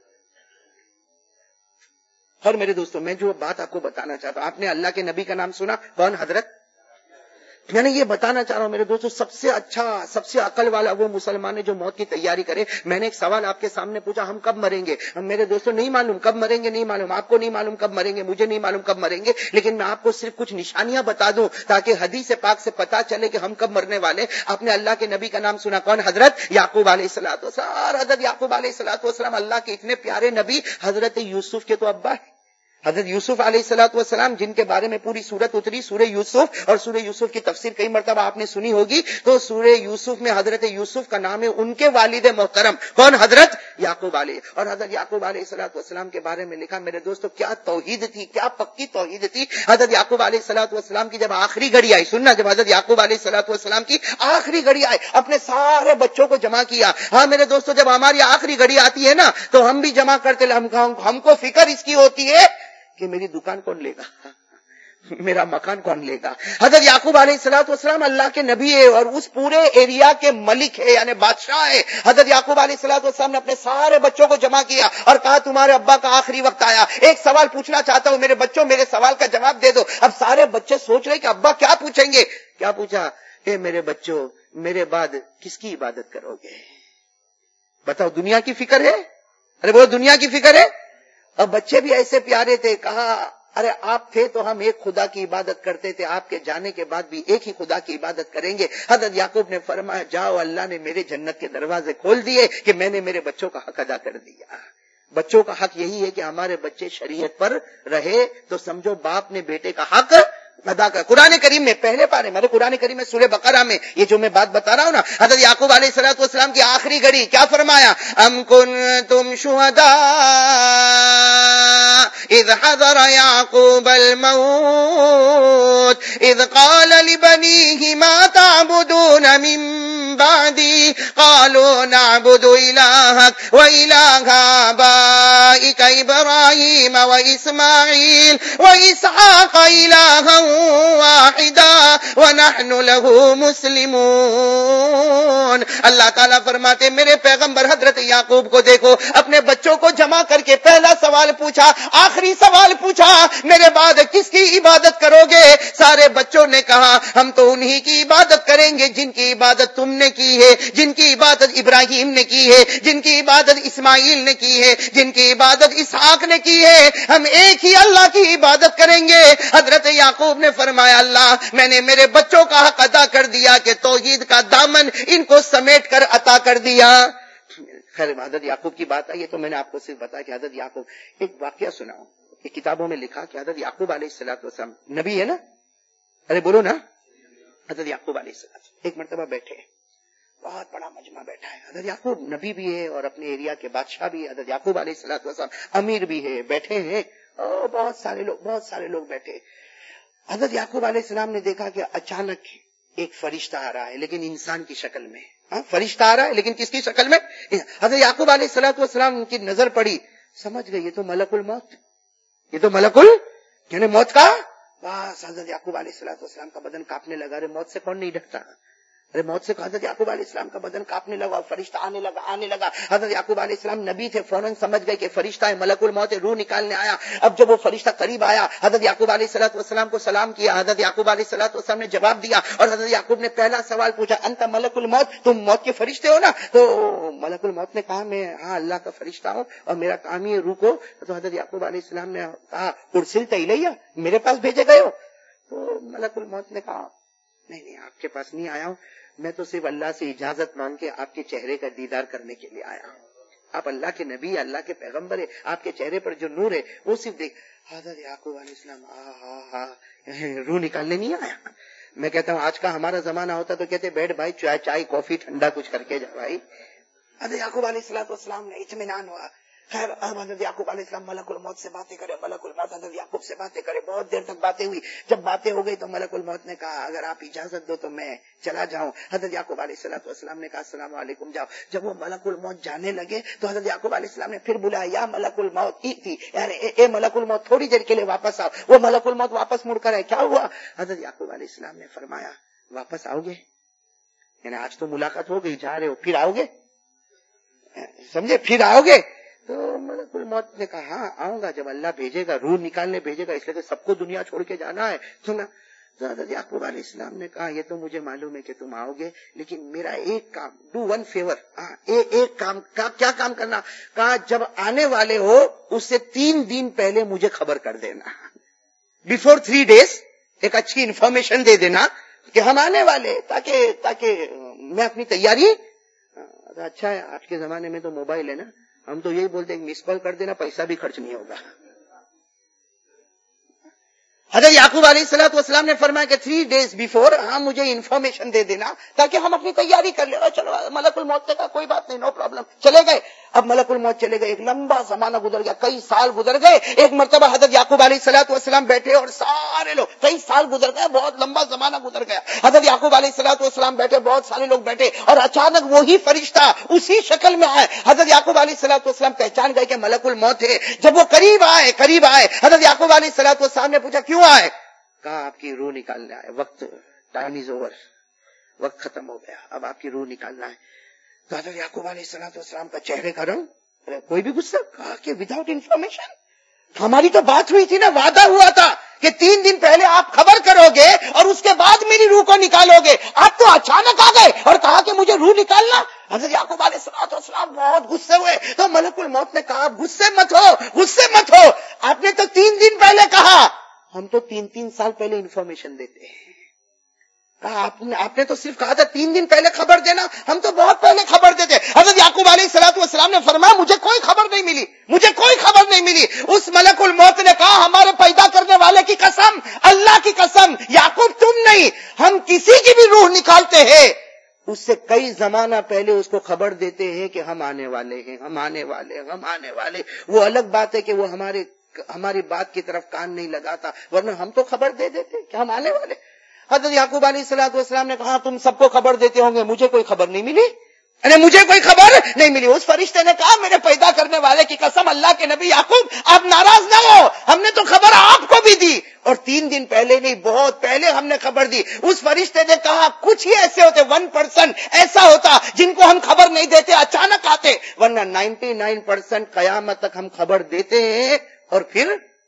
S1: اور میرے دوستوں میں جو بات آپ کو بتانا چاہتا ہوں، آپ نے اللہ کے نبی کا نام سنا، کون؟ حضرت. میں نے یہ بتانا چاہ رہا ہوں میرے دوستوں، سب سے اچھا سب سے عقل والا وہ مسلمان ہے جو موت کی تیاری کرے۔ میں نے ایک سوال آپ کے سامنے پوچھا، ہم کب مریں گے؟ ہم میرے دوستوں نہیں معلوم کب مریں گے، نہیں معلوم، آپ کو نہیں معلوم کب مریں گے، مجھے نہیں معلوم کب مریں گے، لیکن میں آپ کو صرف کچھ نشانیاں بتا دوں تاکہ حدیث پاک سے پتا چلے کہ ہم کب مرنے والے۔ آپ نے اللہ کے نبی کا نام سنا، کون؟ حضرت یعقوب علیہ الصلوۃ والسلام۔ اور حضرت یعقوب علیہ الصلوۃ والسلام اللہ کے اتنے پیارے نبی، حضرت یوسف کے تو ابا ہے، حضرت یوسف علیہ الصلوۃ والسلام، جن کے بارے میں پوری سورت اتری، سورہ یوسف، اور سورہ یوسف کی تفسیر کئی مرتبہ آپ نے سنی ہوگی۔ تو سورہ یوسف میں حضرت یوسف کا نام ہے ان کے والد محترم، کون؟ حضرت یعقوب علیہ۔ اور حضرت یعقوب علیہ الصلوۃ والسلام کے بارے میں لکھا میرے دوستو، کیا توحید تھی، کیا پکی توحید تھی۔ حضرت یعقوب علیہ الصلوۃ والسلام کی جب آخری گھڑی آئی، سننا، جب حضرت یعقوب علیہ الصلوۃ والسلام کی آخری گھڑی آئی، اپنے سارے بچوں کو جمع کیا۔ ہاں میرے دوستو، جب ہماری آخری گھڑی آتی ہے نا تو ہم بھی جمع کرتے، ہم کو فکر اس کی ہوتی ہے کہ میری دکان کون لے گا، میرا مکان کون لے گا۔ حضرت یعقوب علیہ الصلوۃ والسلام اللہ کے نبی ہے اور اس پورے ایریا کے ملک ہے، یعنی بادشاہ ہے۔ حضرت یعقوب علیہ الصلوۃ والسلام نے اپنے سارے بچوں کو جمع کیا اور کہا تمہارے ابا کا آخری وقت آیا، ایک سوال پوچھنا چاہتا ہوں، میرے بچوں میرے سوال کا جواب دے دو۔ اب سارے بچے سوچ رہے کہ ابا کیا پوچھیں گے۔ کیا پوچھا؟ اے میرے بچوں، میرے بعد کس کی عبادت کرو گے؟ بتاؤ، دنیا کی فکر ہے؟ ارے وہ دنیا کی فکر ہے۔ اور بچے بھی ایسے پیارے تھے، کہا ارے آپ تھے تو ہم ایک خدا کی عبادت کرتے تھے، آپ کے جانے کے بعد بھی ایک ہی خدا کی عبادت کریں گے۔ حضرت یعقوب نے فرمایا جاؤ، اللہ نے میرے جنت کے دروازے کھول دیے کہ میں نے میرے بچوں کا حق ادا کر دیا۔ بچوں کا حق یہی ہے کہ ہمارے بچے شریعت پر رہے، تو سمجھو باپ نے بیٹے کا حق ادا کر۔ قرآن کریم میں پہلے پارے میں، قرآن کریم میں سورہ بقرہ میں یہ جو میں بات بتا رہا ہوں نا، حضرت یعقوب علیہ الصلوۃ والسلام کی آخری گھڑی کیا فرمایا؟ ام کنتم شہداء اذ حضر یعقوب الموت اذ قال لبنیہ ما تعبدون من بعدی قالوا نعبد الہک وإلہ آبائک ابراہیم واسماعیل واسحاق الہا واحدا ونحن له مسلمون۔ اللہ تعالیٰ فرماتے میرے پیغمبر حضرت یعقوب کو دیکھو، اپنے بچوں کو جمع کر کے پہلا سوال پوچھا، آخری سوال پوچھا، میرے بعد کس کی عبادت کرو گے؟ سارے بچوں نے کہا ہم تو انہی کی عبادت کریں گے جن کی عبادت تم نے کی ہے، جن کی عبادت ابراہیم نے کی ہے، جن کی عبادت اسماعیل نے کی ہے، جن کی عبادت اسحاق نے کی ہے، ہم ایک ہی اللہ کی عبادت کریں گے۔ حضرت یعقوب نے فرمایا اللہ میں نے میرے بچوں کا حق ادا کر دیا کہ توحید کا دامن ان کو سمیٹ کر عطا کر دیا۔ خیر حضرت یعقوب کی بات آئی ہے تو میں نے آپ کو صرف بتایا کہ حضرت یعقوب، ایک واقعہ سناؤں، ایک کتابوں میں لکھا کہ حضرت یعقوب علیہ الصلوۃ والسلام نبی ہے نا، ارے بولو نا، حضرت یعقوب علیہ السلام ایک مرتبہ بیٹھے، بہت بڑا مجمع بیٹھا ہے، حضرت یعقوب نبی بھی ہے اور اپنے ایریا کے بادشاہ بھی ہے، حضرت یعقوب علیہ الصلوۃ والسلام امیر بھی ہے، بیٹھے ہیں اور بہت سارے لوگ بہت سارے لوگ بیٹھے۔ حضرت یعقوب علیہ السلام نے دیکھا کہ اچانک ایک فرشتہ آ رہا ہے لیکن انسان کی شکل میں، ہاں فرشتہ آ رہا ہے لیکن کس کی شکل میں؟ حضرت یعقوب علیہ الصلوۃ والسلام کی نظر پڑی، سمجھ گئے یہ تو ملک الموت، یہ تو ملک ال یعنی موت کا۔ بس حضرت یعقوب علیہ الصلوۃ والسلام کا بدن کانپنے لگا، ارے موت سے کون نہیں ڈرتا، ارے موت سے حضرت یعقوب علیہ السلام کا بدن کانپنے لگا، فرشتہ آنے لگا آنے لگا حضرت یعقوب علیہ السلام نبی تھے، فوراً سمجھ گئے کہ فرشتہ ہے، ملک الموت ہے، روح نکالنے آیا۔ اب جب وہ فرشتہ قریب آیا، حضرت یعقوب علیہ الصلوۃ والسلام کو سلام کیا، حضرت یعقوب علیہ الصلوۃ والسلام نے جواب دیا اور حضرت یعقوب نے پہلا سوال پوچھا انت ملک الموت، تم موت کے فرشتے ہو نا؟ تو ملک الموت نے کہا میں ہاں اللہ کا فرشتہ ہوں اور میرا کام ہی ہے روح کو۔ تو حضرت یعقوب علیہ السلام نے کہا ارسلت الیہ، میرے پاس بھیجے گئے ہو؟ تو ملک الموت نے کہا نہیں نہیں آپ کے پاس نہیں آیا ہوں، میں تو صرف اللہ سے اجازت مانگ کے آپ کے چہرے کا دیدار کرنے کے لیے آیا ہوں۔ آپ اللہ کے نبی، اللہ کے پیغمبر ہے، آپ کے چہرے پر جو نور ہے وہ صرف دیکھ۔ حضرت یعقوب علیہ السلام آ ہا ہا روح نکالنے نہیں آیا۔ میں کہتا ہوں آج کا ہمارا زمانہ ہوتا تو کہتے بیٹھ بھائی چائے چائے کافی ٹھنڈا کچھ کر کے جا بھائی۔ حضرت یعقوب علیہ الصلوۃ والسلام نے اطمینان ہوا۔ خیر حضرت یعقوب علیہ السلام ملک الموت سے باتیں کرے، ملک الموت حضرت یعقوب سے باتیں کرے، بہت دیر تک باتیں ہوئی۔ جب باتیں ہو گئی تو ملک الموت نے کہا اگر آپ اجازت دو تو میں چلا جاؤں۔ حضرت یعقوب علیہ الصلوۃ والسلام نے کہا السلام علیکم جاؤ۔ جب وہ ملک الموت جانے لگے تو حضرت یعقوب علیہ السلام نے پھر بلایا یا ملک الموت تھی یعنی اے, اے ملک الموت تھوڑی دیر کے لیے واپس آؤ۔ وہ ملک الموت واپس مڑ کر ہے، کیا ہوا؟ حضرت یعقوب علیہ السلام نے فرمایا واپس آؤ گے؟ یعنی آج تو ملاقات ہو گئی، جا رہے ہو، پھر آؤ گے؟ سمجھے، پھر آؤ گے؟ تو ملک الموت نے کہا ہاں آؤں گا، جب اللہ بھیجے گا، روح نکالنے بھیجے گا، اس لیے کہ سب کو دنیا چھوڑ کے جانا ہے۔ سنا تو حضرت یعقوب علیہ السلام نے کہا یہ تو مجھے معلوم ہے کہ تم آؤ گے، لیکن میرا ایک کام، ڈو ون فیور، ایک کام، کیا کام کرنا؟ کہا جب آنے والے ہو اس سے تین دن پہلے مجھے خبر کر دینا، بیفور تھری ڈیز ایک اچھی انفارمیشن دے دینا کہ ہم آنے والے، تاکہ تاکہ میں اپنی تیاری. اچھا ہے آج کے زمانے میں تو موبائل ہے نا، ہم تو یہی بولتے ہیں مس کال کر دینا، پیسہ بھی خرچ نہیں ہوگا. حضرت یعقوب علیہ الصلوۃ والسلام نے فرمایا کہ تھری ڈیز بیفور ہاں مجھے انفارمیشن دے دینا تاکہ ہم اپنی تیاری کر لیں. چلو ملک الموت نے کہا کوئی بات نہیں، نو پرابلم. چلے گئے. اب ملک الموت چلے گئے، ایک لمبا زمانہ گزر گیا، کئی سال گزر گئے. ایک مرتبہ حضرت یعقوب علیہ الصلوۃ والسلام بیٹھے اور سارے لوگ، کئی سال گزر گئے، بہت لمبا زمانہ گزر گیا. حضرت یعقوب علیہ الصلوۃ والسلام بیٹھے، بہت سارے لوگ بیٹھے، اور اچانک وہی فرشتہ اسی شکل میں آئے. حضرت یعقوب علیہ الصلوۃ والسلام پہچان گئے کہ ملک الموت ہے. جب وہ قریب آئے قریب آئے حضرت یعقوب علیہ الصلوۃ والسلام نے پوچھا کیوں آئے؟ کہا آپ کی روح نکالنے آئے، وقت ٹائم از اوور، وقت ختم ہو گیا، اب آپ کی روح نکالنا ہے. تو حضرت یعقوب علیہ الصلوۃ والسلام کا چہرے کا رنگ، کوئی بھی غصہ. کہا کہ وداؤٹ انفارمیشن، ہماری تو بات ہوئی تھی نا، وعدہ ہوا تھا کہ تین دن پہلے آپ خبر کرو گے اور اس کے بعد میری روح کو نکالو گے، آپ تو اچانک آ گئے اور کہا کہ مجھے روح نکالنا. حضرت یعقوب علیہ الصلوۃ والسلام بہت غصے ہوئے. تو ملک الموت نے کہا غصے مت ہو، غصے مت ہو، آپ نے تو تین دن پہلے کہا، ہم تو تین تین سال پہلے انفارمیشن دیتے ہیں. کہا آپ نے آپ نے تو صرف کہا تھا تین دن پہلے خبر دینا، ہم تو بہت پہلے خبر دیتے. حضرت یعقوب علیہ الصلوۃ والسلام نے فرمایا مجھے کوئی خبر نہیں ملی، مجھے کوئی خبر نہیں ملی. اس ملک الموت نے کہا ہمارے پیدا کرنے والے کی قسم، اللہ کی قسم، یعقوب تم نہیں، ہم کسی کی بھی روح نکالتے ہیں اس سے کئی زمانہ پہلے اس کو خبر دیتے ہیں کہ ہم آنے والے ہیں، ہم آنے والے ہیں، ہم آنے والے. وہ الگ بات ہے کہ وہ ہمارے ہماری بات کی طرف کان نہیں لگاتا، ورنہ ہم تو خبر دے دیتے کہ ہم آنے والے. حضرت یعقوب علیہ الصلوۃ والسلام نے کہا تم سب کو خبر دیتے ہوں گے، مجھے کوئی خبر نہیں ملی، ارے مجھے کوئی خبر نہیں ملی. اس فرشتے نے کہا میرے پیدا کرنے والے کی قسم، اللہ کے نبی یعقوب آپ ناراض نہ ہو، ہم نے تو خبر آپ کو بھی دی، اور تین دن پہلے نہیں بہت پہلے ہم نے خبر دی. اس فرشتے نے کہا کچھ ہی ایسے ہوتے، ون پرسنٹ ایسا ہوتا جن کو ہم خبر نہیں دیتے، اچانک آتے، ورنہ نائنٹی نائن پرسینٹ قیامت تک ہم خبر دیتے ہیں اور پھر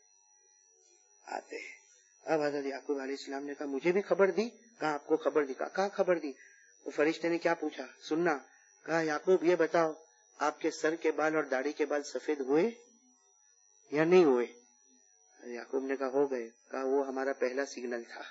S1: آتے ہیں. اب حضرت یعقوب علیہ السلام نے کہا مجھے بھی خبر دی. کہا آپ کو خبر دی؟ کہا خبر دی. تو فرشتے نے کیا پوچھا؟ سننا. کہا یعقوب یہ بتاؤ آپ کے سر کے بال اور داڑھی کے بال سفید ہوئے یا نہیں ہوئے؟ یعقوب نے کہا ہو گئے. کہا وہ ہمارا پہلا سگنل تھا،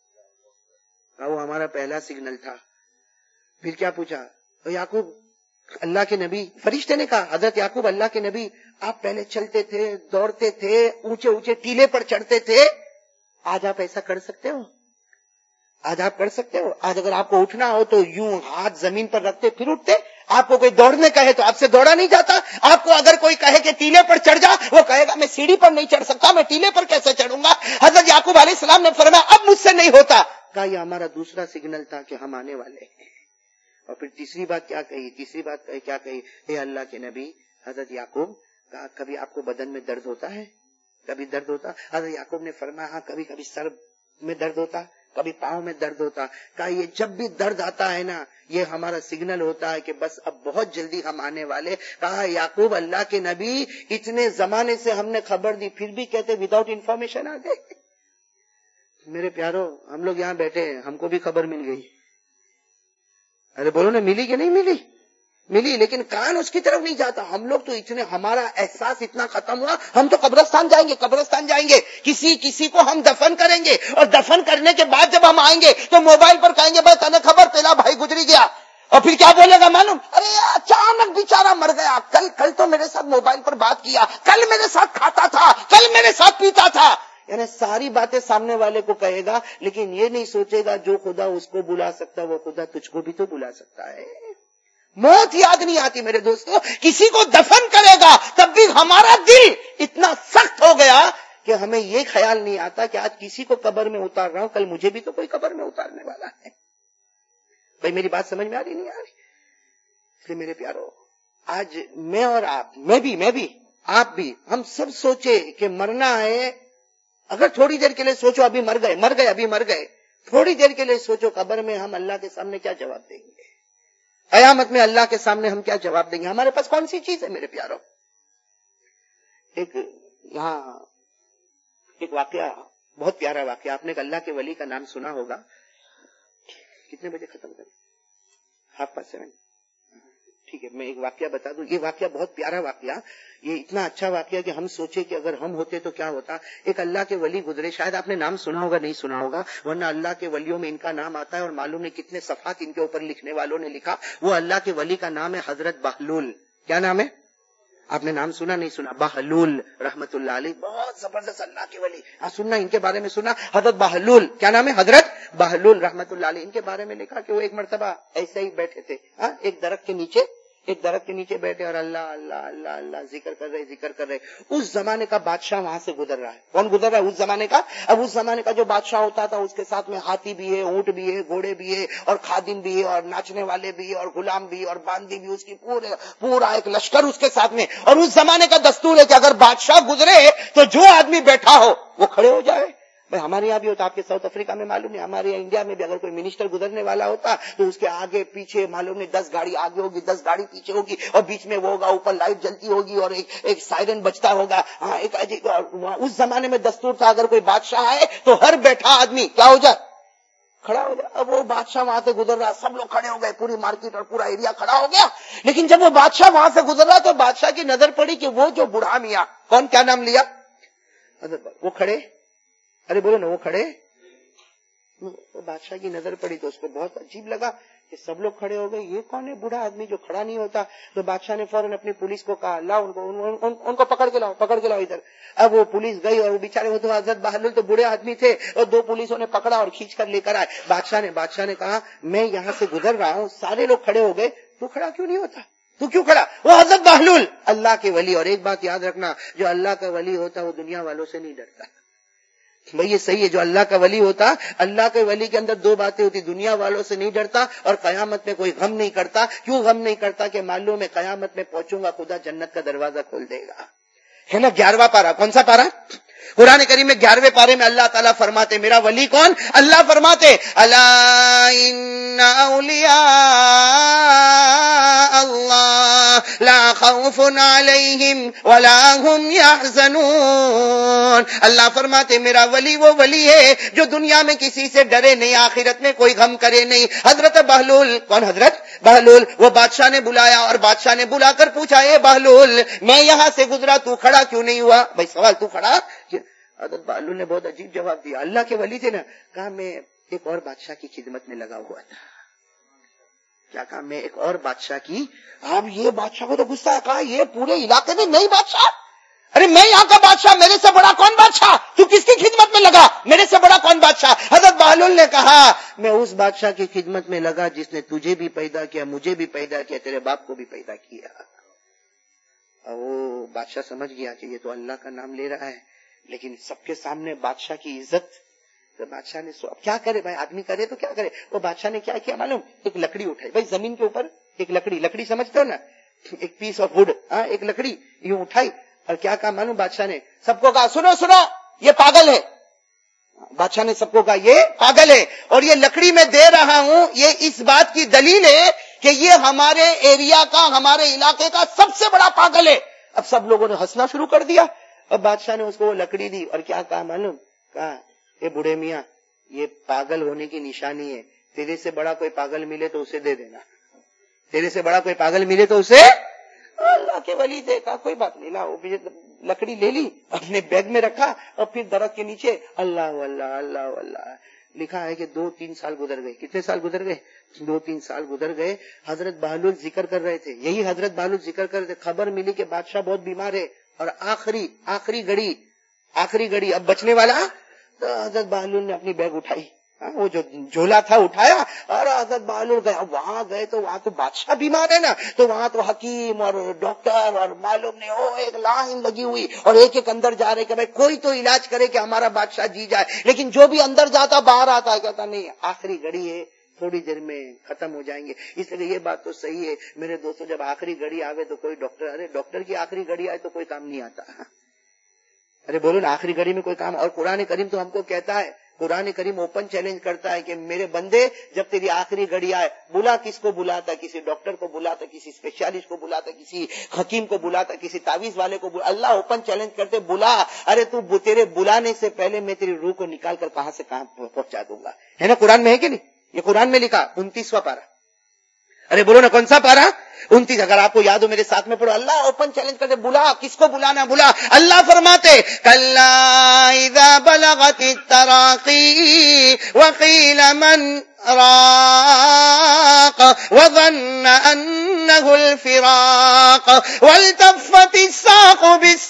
S1: کہا وہ ہمارا پہلا سگنل تھا. پھر کیا پوچھا؟ تو یعقوب اللہ کے نبی، فرشتے نے کہا حضرت یعقوب اللہ کے نبی آپ پہلے چلتے تھے، دوڑتے تھے، اونچے اونچے ٹیلے پر چڑھتے تھے، آج آپ ایسا کر سکتے ہو؟ آج آپ کر سکتے ہو؟ آج اگر آپ کو اٹھنا ہو تو یوں ہاتھ زمین پر رکھتے پھر اٹھتے؟ آپ کو کوئی دوڑنے کہے تو آپ سے دوڑا نہیں جاتا؟ آپ کو اگر کوئی کہے کہ ٹیلے پر چڑھ جا، وہ کہے گا میں سیڑھی پر نہیں چڑھ سکتا، میں ٹیلے پر کیسے چڑھوں گا؟ حضرت یعقوب علیہ السلام نے فرمایا اب مجھ سے نہیں ہوتا. کہا یہ ہمارا دوسرا سگنل تھا کہ ہم آنے والے ہیں. اور پھر تیسری بات کیا کہی؟ تیسری بات کیا کہی؟ اے اللہ کے نبی حضرت یعقوب کہا کبھی آپ کو بدن میں درد ہوتا ہے؟ کبھی درد ہوتا؟ حضرت یعقوب نے فرمایا ہاں کبھی کبھی سر میں درد ہوتا، کبھی پاؤں میں درد ہوتا. کہا یہ جب بھی درد آتا ہے نا یہ ہمارا سگنل ہوتا ہے کہ بس اب بہت جلدی ہم آنے والے. کہا یعقوب اللہ کے نبی اتنے زمانے سے ہم نے خبر دی پھر بھی کہتے وداؤٹ انفارمیشن آ گئے. میرے پیارو ہم لوگ یہاں بیٹھے ہیں، ہم کو بھی خبر مل گئی. ارے بولو نا ملی کہ نہیں ملی؟ ملی، لیکن کان اس کی طرف نہیں جاتا. ہم لوگ تو اتنے، ہمارا احساس اتنا ختم ہوا، ہم تو قبرستان جائیں گے، قبرستان جائیں گے، کسی کسی کو ہم دفن کریں گے، اور دفن کرنے کے بعد جب ہم آئیں گے تو موبائل پر کہیں گے بھائی تنے خبر تیرا بھائی گزری گیا. اور پھر کیا بولے گا معلوم؟ ارے اچانک بیچارہ مر گیا، کل کل تو میرے ساتھ موبائل پر بات کیا، کل میرے ساتھ کھاتا تھا، کل میرے ساتھ پیتا تھا. یعنی ساری باتیں سامنے والے کو کہے گا، لیکن یہ نہیں سوچے گا جو خدا اس کو بلا سکتا وہ خدا تجھ کو بھی تو بلا سکتا ہے. موت یاد نہیں آتی میرے دوستو. کسی کو دفن کرے گا تب بھی ہمارا دل اتنا سخت ہو گیا کہ ہمیں یہ خیال نہیں آتا کہ آج کسی کو قبر میں اتار رہا ہوں، کل مجھے بھی تو کوئی قبر میں اتارنے والا ہے. بھائی میری بات سمجھ میں آ رہی نہیں آ رہی؟ اس لیے میرے پیارو آج میں اور آپ، میں بھی میں بھی آپ بھی، ہم سب سوچے کہ مرنا ہے. اگر تھوڑی دیر کے لیے سوچو ابھی مر گئے مر گئے ابھی مر گئے تھوڑی دیر کے لیے سوچو قبر میں ہم اللہ کے سامنے کیا جواب دیں گے؟ قیامت میں اللہ کے سامنے ہم کیا جواب دیں گے؟ ہمارے پاس کون سی چیز ہے میرے پیاروں؟ ایک یہاں ایک واقعہ بہت پیارا واقعہ. آپ نے ایک اللہ کے ولی کا نام سنا ہوگا. کتنے بجے ختم کریں؟ Half past seven. ٹھیک ہے, میں ایک واقعہ بتا دوں. یہ واقعہ بہت پیارا واقعہ, یہ اتنا اچھا واقعہ کہ ہم سوچے کہ اگر ہم ہوتے تو کیا ہوتا. ایک اللہ کے ولی گزرے, شاید آپ نے نام سنا ہوگا, نہیں سنا ہوگا, ورنہ اللہ کے ولیوں میں ان کا نام آتا ہے اور معلوم ہے کتنے صفحات ان کے اوپر لکھنے والوں نے لکھا. وہ اللہ کے ولی کا نام ہے حضرت بہلول. کیا نام ہے؟ آپ نے نام سنا نہیں سنا؟ بہلول رحمت اللہ علیہ, بہت زبردست اللہ کے ولی. ہاں سننا, ان کے بارے میں سنا, حضرت بہلول. کیا نام ہے؟ حضرت بہلول رحمت اللہ علیہ. ان کے بارے میں لکھا کہ وہ ایک مرتبہ ایسے ہی بیٹھے تھے, ہاں ایک درخت کے نیچے, ایک درخت کے نیچے بیٹھے اور اللہ اللہ اللہ اللہ ذکر کر رہے ذکر کر رہے. اس زمانے کا بادشاہ وہاں سے گزر رہا ہے. کون گزر رہا ہے؟ اس زمانے کا. اب اس زمانے کا جو بادشاہ ہوتا تھا اس کے ساتھ میں ہاتھی بھی ہے, اونٹ بھی ہے, گھوڑے بھی ہے, اور خادم بھی ہے, اور ناچنے والے بھی ہے, اور غلام بھی, اور باندی بھی, اس کی پورے پورا ایک لشکر اس کے ساتھ میں. اور اس زمانے کا دستور ہے کہ اگر بادشاہ گزرے تو جو آدمی بیٹھا ہو وہ کھڑے ہو جائے. بھائی ہمارے یہاں بھی ہوتا, آپ کے ساؤتھ افریقہ میں معلوم نہیں, ہمارے یہاں انڈیا میں بھی اگر کوئی منسٹر گزرنے والا ہوتا تو اس کے آگے پیچھے معلوم نہیں دس گاڑی آگے ہوگی, دس گاڑی پیچھے ہوگی, اور بیچ میں وہ ہوگا, اوپر لائٹ جلتی ہوگی, اور ایک ایک سائرن بجتا ہوگا. ہاں ایک اس زمانے میں دستور تھا اگر کوئی بادشاہ آئے تو ہر بیٹھا آدمی کیا ہو جائے؟ کھڑا ہو جائے. اب وہ بادشاہ وہاں سے گزر رہا, سب لوگ کھڑے ہو گئے, پوری مارکیٹ اور پورا ایریا کھڑا ہو گیا. لیکن جب وہ بادشاہ وہاں سے گزر رہا تو بادشاہ کی نظر پڑی کہ وہ جو بوڑھا میاں, کون, کیا نام لیا؟ وہ کھڑے, ارے بولو نا, وہ کھڑے. بادشاہ کی نظر پڑی تو اس کو بہت عجیب لگا کہ سب لوگ کھڑے ہو گئے, یہ کون ہے بوڑھا آدمی جو کھڑا نہیں ہوتا؟ تو بادشاہ نے فوراً اپنی پولیس کو کہا, لاؤ ان کو, ان, ان, ان کو پکڑ کے لاؤ, پکڑ کے لاؤ ادھر. اب وہ پولیس گئی اور وہ بیچارے, وہ تو حضرت بہلول تو بوڑھے آدمی تھے, اور دو پولیسوں نے پکڑا اور کھینچ کر لے کر آئے. بادشاہ نے بادشاہ نے کہا میں یہاں سے گزر رہا ہوں, سارے لوگ کھڑے ہو گئے, تو کھڑا کیوں نہیں ہوتا؟ تو کیوں کھڑا؟ وہ حضرت بہلول اللہ کے ولی. اور ایک بات یاد رکھنا, جو اللہ کا ولی ہوتا وہ دنیا والوں سے نہیں ڈرتا. بھئی یہ صحیح ہے, جو اللہ کا ولی ہوتا, اللہ کے ولی کے اندر دو باتیں ہوتی, دنیا والوں سے نہیں ڈرتا اور قیامت میں کوئی غم نہیں کرتا. کیوں غم نہیں کرتا؟ کہ معلوم ہے قیامت میں پہنچوں گا خدا جنت کا دروازہ کھول دے گا. ہے نا گیارہواں پارا, کون سا پارا؟ قرآن کریم میں گیارہویں پارے میں اللہ تعالیٰ فرماتے, میرا ولی کون؟ اللہ فرماتے, الا ان اولیاء اللہ لا خوف علیہم ولا هم يحزنون. اللہ فرماتے میرا ولی وہ ولی ہے جو دنیا میں کسی سے ڈرے نہیں, آخرت میں کوئی غم کرے نہیں. حضرت بہلول, کون حضرت بہلول؟ وہ بادشاہ نے بلایا اور بادشاہ نے بلا کر پوچھا, اے بہلول میں یہاں سے گزرا, تو کھڑا کیوں نہیں ہوا؟ بھائی سوال, تو کھڑا. حضرت بہلول نے بہت عجیب جواب دیا, اللہ کے ولی تھے نا, کہا میں ایک اور بادشاہ کی خدمت میں لگا ہوا تھا. کیا کہا؟ میں ایک اور بادشاہ کی. اب یہ بادشاہ کو تو غصہ ہے, کہا یہ پورے علاقے میں نئی بادشاہ, ارے میں یہاں کا بادشاہ, میرے سے بڑا کون بادشاہ؟ تو کس کی خدمت میں لگا؟ میرے سے بڑا کون بادشاہ؟ حضرت بہلول نے کہا میں اس بادشاہ کی خدمت میں لگا جس نے تجھے بھی پیدا کیا, مجھے بھی پیدا کیا, تیرے باپ کو بھی پیدا کیا. اور وہ بادشاہ سمجھ گیا کہ یہ تو اللہ کا نام لے رہا ہے, لیکن سب کے سامنے بادشاہ کی عزت. تو بادشاہ نے سو, اب کیا کرے بھائی, آدمی کرے تو کیا کرے. وہ بادشاہ نے کیا کیا معلوم؟ ایک لکڑی اٹھائی, بھائی زمین کے اوپر ایک لکڑی, لکڑی سمجھتے ہو نا, ایک پیس آف وڈ, ہاں ایک لکڑی یہ اٹھائی. اور کیا کہا معلوم بادشاہ نے؟ سب کو کہا سنو سنو یہ پاگل ہے. بادشاہ نے سب کو کہا یہ پاگل ہے, اور یہ لکڑی میں دے رہا ہوں یہ اس بات کی دلیل ہے کہ یہ ہمارے ایریا کا, ہمارے علاقے کا سب سے بڑا پاگل ہے. اب سب لوگوں نے ہنسنا شروع کر دیا. اب بادشاہ نے اس کو وہ لکڑی دی اور کیا کہا معلوم؟ کہا اے بوڑھے میاں یہ پاگل ہونے کی نشانی ہے, تیرے سے بڑا کوئی پاگل ملے تو اسے دے دینا, تیرے سے بڑا کوئی پاگل ملے تو اسے. اللہ کے ولی تھے, کہا کوئی بات نہیں, لاؤ. لکڑی لے لی, اپنے بیگ میں رکھا, اور پھر درخت کے نیچے اللہ اللہ اللہ اللہ. لکھا ہے کہ دو تین سال گزر گئے. کتنے سال گزر گئے؟ دو تین سال گزر گئے. حضرت بہلول ذکر کر رہے تھے, یہی حضرت بہلول ذکر کر رہے تھے, خبر ملی کہ بادشاہ بہت بیمار ہے اور آخری آخری گھڑی آخری گھڑی اب بچنے والا. تو حضرت بہلول نے اپنی بیگ اٹھائی, وہ جو جھولا تھا اٹھایا, اور حضرت بہلول گئے. اب وہاں گئے تو وہاں تو بادشاہ بیمار ہے نا, تو وہاں تو حکیم اور ڈاکٹر اور معلوم نے او ایک لائن لگی ہوئی, اور ایک ایک اندر جا رہے کہ بھائی کوئی تو علاج کرے کہ ہمارا بادشاہ جی جائے. لیکن جو بھی اندر جاتا باہر آتا ہے, کہتا نہیں آخری گھڑی ہے, تھوڑی دیر میں ختم ہو جائیں گے. اس لیے یہ بات تو صحیح ہے میرے دوستوں, جب آخری گھڑی آوے تو کوئی ڈاکٹر, ارے ڈاکٹر کی آخری گھڑی آئے تو کوئی کام نہیں آتا. ارے بولو نا, آخری گھڑی میں کوئی کام. اور قرآن کریم تو ہم کو کہتا ہے قرآن کریم اوپن چیلنج کرتا ہے کہ میرے بندے جب تیری آخری گھڑی آئے بلا کس کو بلاتا، کسی ڈاکٹر کو بلاتا، کسی اسپیشلسٹ کو بلاتا، کسی حکیم کو بلاتا، کسی تعویذ والے کو بلا. اللہ اوپن چیلنج کرتے بلا. ارے تو تیرے بلانے سے پہلے میں تیری روح کو نکال کر کہاں سے کہاں پہنچا دوں گا. ہے نا قرآن میں ہے کہ نہیں؟ یہ قرآن میں لکھا انتیسواں پارہ. ارے بولو نا کون سا پارہ؟ انتیس. اگر آپ کو یاد ہو میرے ساتھ میں پڑھو. اللہ اوپن چیلنج کرتے بلا. کس کو بلانا؟ بلا. اللہ فرماتے کلا اذا بلغت التراقی وقیل من راق وظن انه الفراق والتفت الساق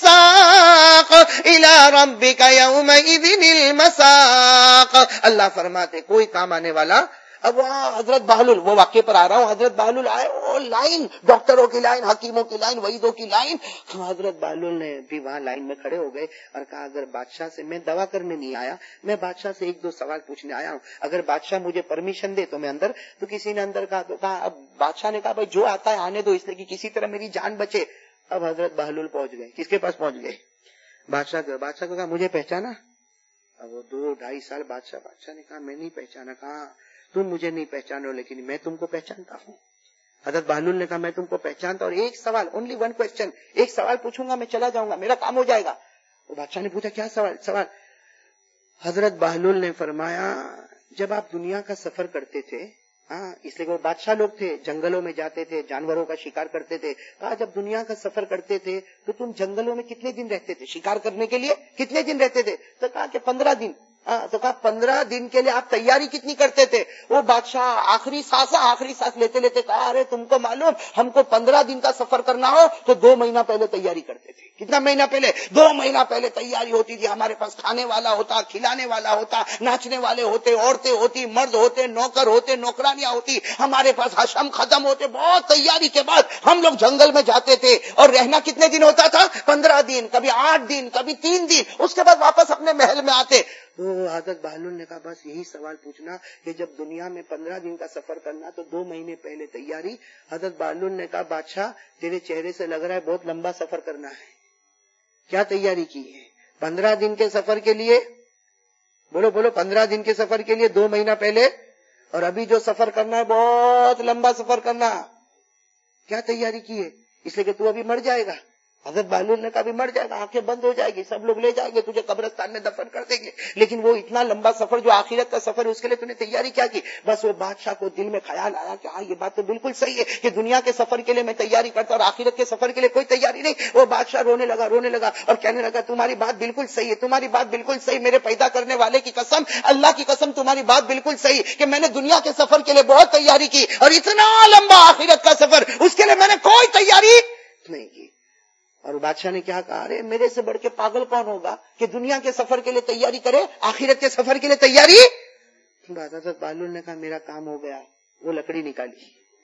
S1: بالساق الى ربك يومئذ المساق. اللہ فرماتے کوئی کام آنے والا. اب وہاں حضرت بہلول، وہ واقعے پر آ رہا ہوں، حضرت بہلول آئے، وہ لائن، ڈاکٹروں کی لائن، حکیموں کی لائن، وعیدوں کی لائن. حضرت بہلول نے بھی وہاں لائن میں کھڑے ہو گئے اور کہا اگر بادشاہ سے، میں دوا کرنے نہیں آیا، میں بادشاہ سے ایک دو سوال پوچھنے آیا ہوں، اگر بادشاہ مجھے پرمیشن دے تو میں اندر. تو کسی نے اندر کہا تو کہا. اب بادشاہ نے کہا بھائی جو آتا ہے آنے دو، اس لیے کہ کسی طرح میری جان بچے. اب حضرت بہلول پہنچ گئے. کس کے پاس پہنچ گئے؟ بادشاہ کو. بادشاہ کو کہا مجھے پہچانا؟ اب وہ دو ڈھائی سال بادشاہ بادشاہ نے کہا میں نہیں پہچانا. کہا تم مجھے نہیں پہچانو لیکن میں تم کو پہچانتا ہوں. حضرت بہلول نے کہا میں تم کو پہچانتا ہوں اور ایک سوال، اونلی ون کوشچن، ایک سوال پوچھوں گا میں چلا جاؤں گا، میرا کام ہو جائے گا. وہ بادشاہ نے پوچھا کیا سوال؟ سوال حضرت بہلول نے فرمایا جب آپ دنیا کا سفر کرتے تھے، ہاں اس لیے کہ وہ بادشاہ لوگ تھے، جنگلوں میں جاتے تھے، جانوروں کا شکار کرتے تھے. کہا جب دنیا کا سفر کرتے تھے تو تم جنگلوں میں کتنے دن رہتے تھے؟ شکار کرنے کے لیے کتنے دن رہتے تھے؟ تو کہا کہ پندرہ دن. تو کہا پندرہ دن کے لیے آپ تیاری کتنی کرتے تھے؟ وہ بادشاہ آخری سانس آخری سانس لیتے لیتے کہا ارے تم کو معلوم ہم کو پندرہ دن کا سفر کرنا ہو تو دو مہینہ پہلے تیاری کرتے تھے. کتنا مہینہ پہلے؟ دو مہینہ پہلے تیاری ہوتی تھی. ہمارے پاس کھانے والا ہوتا، کھلانے والا ہوتا، ناچنے والے ہوتے، عورتیں ہوتی، مرد ہوتے، نوکر ہوتے، نوکرانیاں ہوتی، ہمارے پاس حشم ختم ہوتے. بہت تیاری کے بعد ہم لوگ جنگل میں جاتے تھے اور رہنا کتنے دن ہوتا تھا؟ پندرہ دن، کبھی آٹھ دن، کبھی تین دن. اس کے بعد واپس اپنے محل میں آتے. تو حضرت بہلول نے کہا بس یہی سوال پوچھنا کہ جب دنیا میں پندرہ دن کا سفر کرنا تو دو مہینے پہلے تیاری. حضرت بہلول نے کہا بادشاہ تیرے چہرے سے لگ رہا ہے بہت لمبا سفر کرنا ہے، کیا تیاری کی ہے؟ پندرہ دن کے سفر کے لیے بولو بولو پندرہ دن کے سفر کے لیے دو مہینہ پہلے، اور ابھی جو سفر کرنا ہے بہت لمبا سفر کرنا، کیا تیاری کی ہے؟ اس لیے کہ تو ابھی مر جائے گا. حضرت بہلول نے کہا بھی مر جائے گا، آنکھیں بند ہو جائے گی، سب لوگ لے جائیں گے تجھے قبرستان میں دفن کر دیں گے، لیکن وہ اتنا لمبا سفر جو آخرت کا سفر ہے اس کے لیے تو نے تیاری کیا کی؟ بس وہ بادشاہ کو دل میں خیال آیا کہ ہاں یہ بات تو بالکل صحیح ہے کہ دنیا کے سفر کے لیے میں تیاری کرتا اور آخرت کے سفر کے لیے کوئی تیاری نہیں. وہ بادشاہ رونے لگا رونے لگا اور کہنے لگا تمہاری بات بالکل صحیح ہے، تمہاری بات بالکل صحیح، میرے پیدا کرنے والے کی قسم، اللہ کی قسم تمہاری بات بالکل صحیح کہ میں نے دنیا کے سفر کے لیے بہت تیاری کی اور اتنا لمبا آخرت کا سفر اس کے لیے میں نے کوئی تیاری نہیں کی. اور بادشاہ نے کیا کہا ارے میرے سے بڑھ کے پاگل کون ہوگا کہ دنیا کے سفر کے لیے تیاری کرے، آخرت کے سفر کے لیے تیاری. حضرت بہلول نے کہا میرا کام ہو گیا. وہ لکڑی نکالی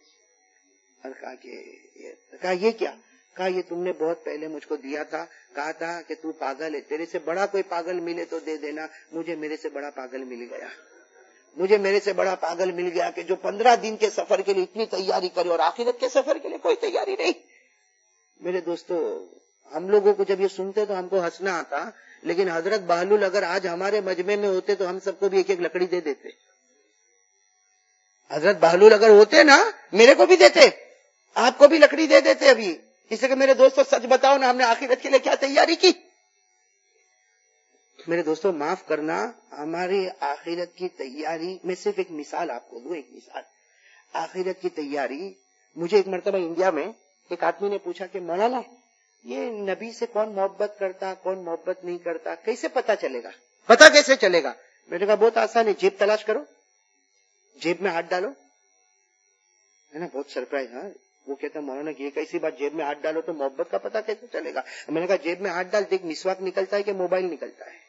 S1: اور کہا کہ کہا یہ کیا؟ کہا یہ تم نے بہت پہلے مجھ کو دیا تھا، کہا تھا کہ تو پاگل ہے، تیرے سے بڑا کوئی پاگل ملے تو دے دینا. مجھے میرے سے بڑا پاگل مل گیا، مجھے میرے سے بڑا پاگل مل گیا کہ جو پندرہ دن کے سفر کے لیے اتنی تیاری کرے اور آخرت کے سفر کے لیے کوئی تیاری نہیں. میرے دوستو ہم لوگوں کو جب یہ سنتے تو ہم کو ہنسنا آتا، لیکن حضرت بہلول اگر آج ہمارے مجمع میں ہوتے تو ہم سب کو بھی ایک ایک لکڑی دے دیتے. حضرت بہلول اگر ہوتے نا میرے کو بھی دیتے، آپ کو بھی لکڑی دے دیتے ابھی. اس لیے کہ میرے دوستو سچ بتاؤ نا ہم نے آخرت کے لیے کیا تیاری کی؟ میرے دوستو معاف کرنا، ہماری آخرت کی تیاری میں صرف ایک مثال آپ کو دوں، ایک مثال آخرت کی تیاری. مجھے ایک مرتبہ انڈیا میں ایک آدمی نے پوچھا کہ مولانا یہ نبی سے کون محبت کرتا کون محبت نہیں کرتا کیسے پتا چلے گا؟ پتا کیسے چلے گا؟ میں نے کہا بہت آسان ہے، جیب تلاش کرو، جیب میں ہاتھ ڈالو. ہے نا بہت سرپرائز. ہاں وہ کہتا مولانا یہ کیسی بات، جیب میں ہاتھ ڈالو تو محبت کا پتا کیسے چلے گا؟ میں نے کہا جیب میں ہاتھ ڈال، دیکھ مسواک نکلتا ہے کہ موبائل نکلتا ہے؟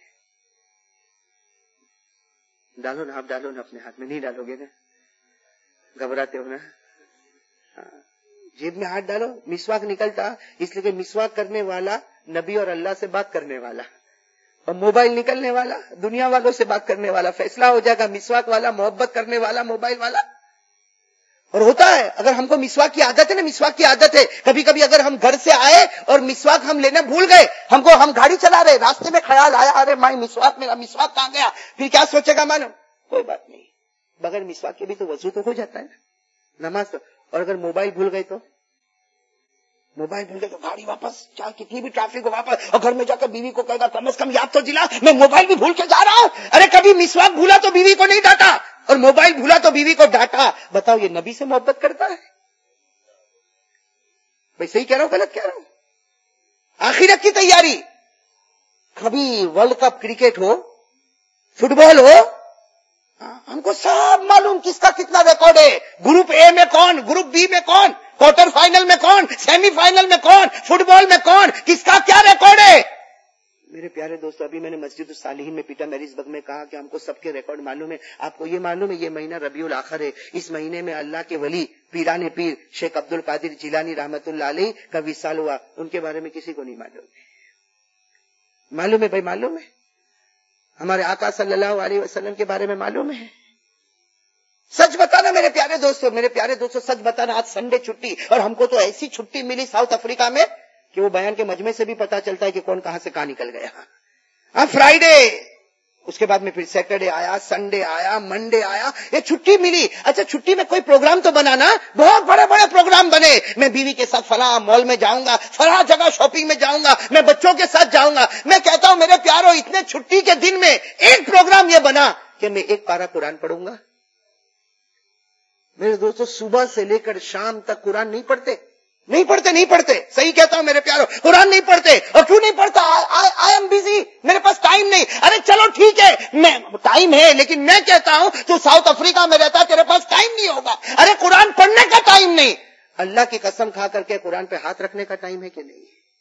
S1: ڈالو نا، آپ ڈالو نا اپنے ہاتھ میں. نہیں ڈالو گے نا، گھبراتے ہو نا. ہاں جیب میں ہاتھ ڈالو، مسواک نکلتا، اس لیے کہ مسواک کرنے والا نبی اور اللہ سے بات کرنے والا، اور موبائل نکلنے والا دنیا والوں سے بات کرنے والا. فیصلہ ہو جائے گا، مسواک والا محبت کرنے والا، موبائل والا. اور ہوتا ہے. اگر ہم کو مسواک کی عادت ہے نا, مسواک کی عادت ہے, کبھی کبھی اگر ہم گھر سے آئے اور مسواک ہم لینے بھول گئے, ہم کو ہم گاڑی چلا رہے, راستے میں خیال آیا ارے مائی مسواک, میرا مسواک کہاں گیا, پھر کیا سوچے گا معلوم؟ کوئی بات نہیں, بغیر مسواک کے بھی تو وضو تو ہو جاتا ہے نا, نماز تو. اور اگر موبائل بھول گئے تو موبائل بھول گئے تو گاڑی واپس, چاہے کتنی بھی ٹریفک ہو واپس, اور گھر میں جا کر بیوی کو کہے گا کم از کم یاد تو دلا, میں موبائل بھی بھول کے جا رہا ہوں. ارے کبھی مسواک بھولا تو بیوی کو نہیں ڈانٹا, اور موبائل بھولا تو بیوی کو ڈانٹا. بتاؤ یہ نبی سے محبت کرتا ہے؟ بھائی صحیح کہہ رہا ہوں غلط کہہ رہا ہوں؟ آخرت کی تیاری. کبھی ورلڈ کپ کرکٹ ہو, فٹ بال ہو, ہم کو سب معلوم کس کا کتنا ریکارڈ ہے, گروپ اے میں کون, گروپ بی میں کون, کوارٹر فائنل میں کون, سیمی فائنل میں کون, فٹ بال میں کون, کس کا کیا ریکارڈ ہے. میرے پیارے دوستو, ابھی میں نے مسجد الصالحین میں پیٹر میریز بگ میں کہا کہ ہم کو سب کے ریکارڈ معلوم ہے. آپ کو یہ معلوم ہے یہ مہینہ ربیع الاخر ہے, اس مہینے میں اللہ کے ولی پیران پیر شیخ عبد القادر جیلانی رحمت اللہ علیہ کا وصال ہوا. ان کے بارے میں کسی کو نہیں معلوم ہے. معلوم ہے بھائی, معلوم ہے. ہمارے آقا صلی اللہ علیہ وسلم کے بارے میں معلوم ہے. سچ بتانا میرے پیارے دوستو, میرے پیارے دوستو سچ بتانا, آج سنڈے چھٹی, اور ہم کو تو ایسی چھٹی ملی ساؤتھ افریقہ میں کہ وہ بیان کے مجمع سے بھی پتا چلتا ہے کہ کون کہاں سے کہاں نکل گیا. ہاں فرائیڈے, اس کے بعد میں پھر سیٹرڈے آیا, سنڈے آیا, منڈے آیا, یہ چھٹی ملی. اچھا چھٹی میں کوئی پروگرام تو بنانا, بہت بڑے بڑے پروگرام بنے. میں بیوی کے ساتھ فلاں مال میں جاؤں گا, فلاں جگہ شاپنگ میں جاؤں گا, میں بچوں کے ساتھ جاؤں گا. میں کہتا ہوں میرے پیارو, اتنے چھٹی کے دن میں ایک پروگرام یہ بنا کہ میں ایک پارہ قرآن پڑھوں گا. میرے دوستو صبح سے لے کر شام تک قرآن نہیں پڑھتے, نہیں پڑھتے نہیں پڑھتے صحیح کہتا ہوں میرے پیارو, قرآن نہیں پڑھتے. اور کیوں نہیں پڑھتا؟ آئی ایم بزی, میرے پاس ٹائم نہیں. ارے چلو ٹھیک ہے, میں ٹائم ہے, لیکن میں کہتا ہوں تو ساؤتھ افریقہ میں رہتا, تیرے پاس ٹائم نہیں ہوگا. ارے قرآن پڑھنے کا ٹائم نہیں, اللہ کی قسم کھا کر کے قرآن پہ ہاتھ رکھنے کا ٹائم ہے کہ نہیں؟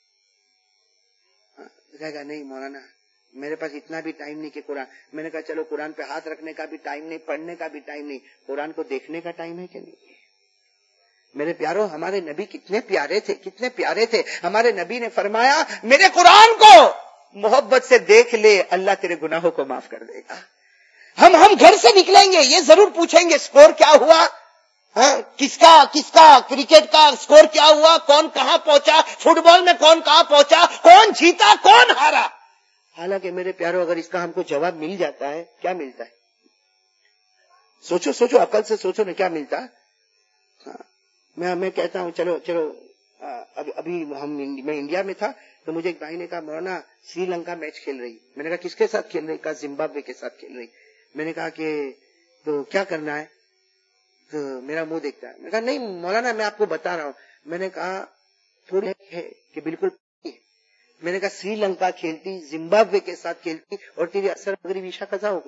S1: کہے گا نہیں مولانا میرے پاس اتنا بھی ٹائم نہیں کہ قرآن. میں نے کہا چلو قرآن پہ ہاتھ رکھنے کا بھی ٹائم نہیں, پڑھنے کا بھی ٹائم نہیں, قرآن کو دیکھنے کا ٹائم ہے کہ نہیں؟ میرے پیارو, ہمارے نبی کتنے پیارے تھے, کتنے پیارے تھے. ہمارے نبی نے فرمایا میرے قرآن کو محبت سے دیکھ لے, اللہ تیرے گناہوں کو معاف کر دے گا. ہم ہم گھر سے نکلیں گے, یہ ضرور پوچھیں گے اسکور کیا ہوا, ہاں کس کا کس کا کرکٹ کا اسکور کیا ہوا, کون کہاں پہنچا, فٹ بال میں کون کہاں پہنچا, کون جیتا کون ہارا. حالانکہ میرے پیارو اگر اس کا ہم کو جواب مل جاتا ہے, کیا ملتا ہے؟ سوچو سوچو, عقل سے سوچو نا, کیا ملتا ہے؟ ہاں میں میں کہتا ہوں چلو چلو اب ابھی ہم میں انڈیا میں تھا تو مجھے ایک بھائی نے کہا مولانا سری لنکا میچ کھیل رہی. میں نے کہا کس کے ساتھ کھیل رہی؟ کہا زمبابوے کے ساتھ کھیل رہی. میں نے کہا کہ تو کیا کرنا ہے؟ تو میرا منہ دیکھتا ہے. میں نے کہا نہیں مولانا میں آپ کو بتا رہا ہوں. میں نے کہا تھوڑی ہے کہ بالکل. میں نے کہا سری لنکا کھیلتی, زمبابوے کے ساتھ کھیلتی, اور تیری اثر مغربی عشاء قضا ہو گئی.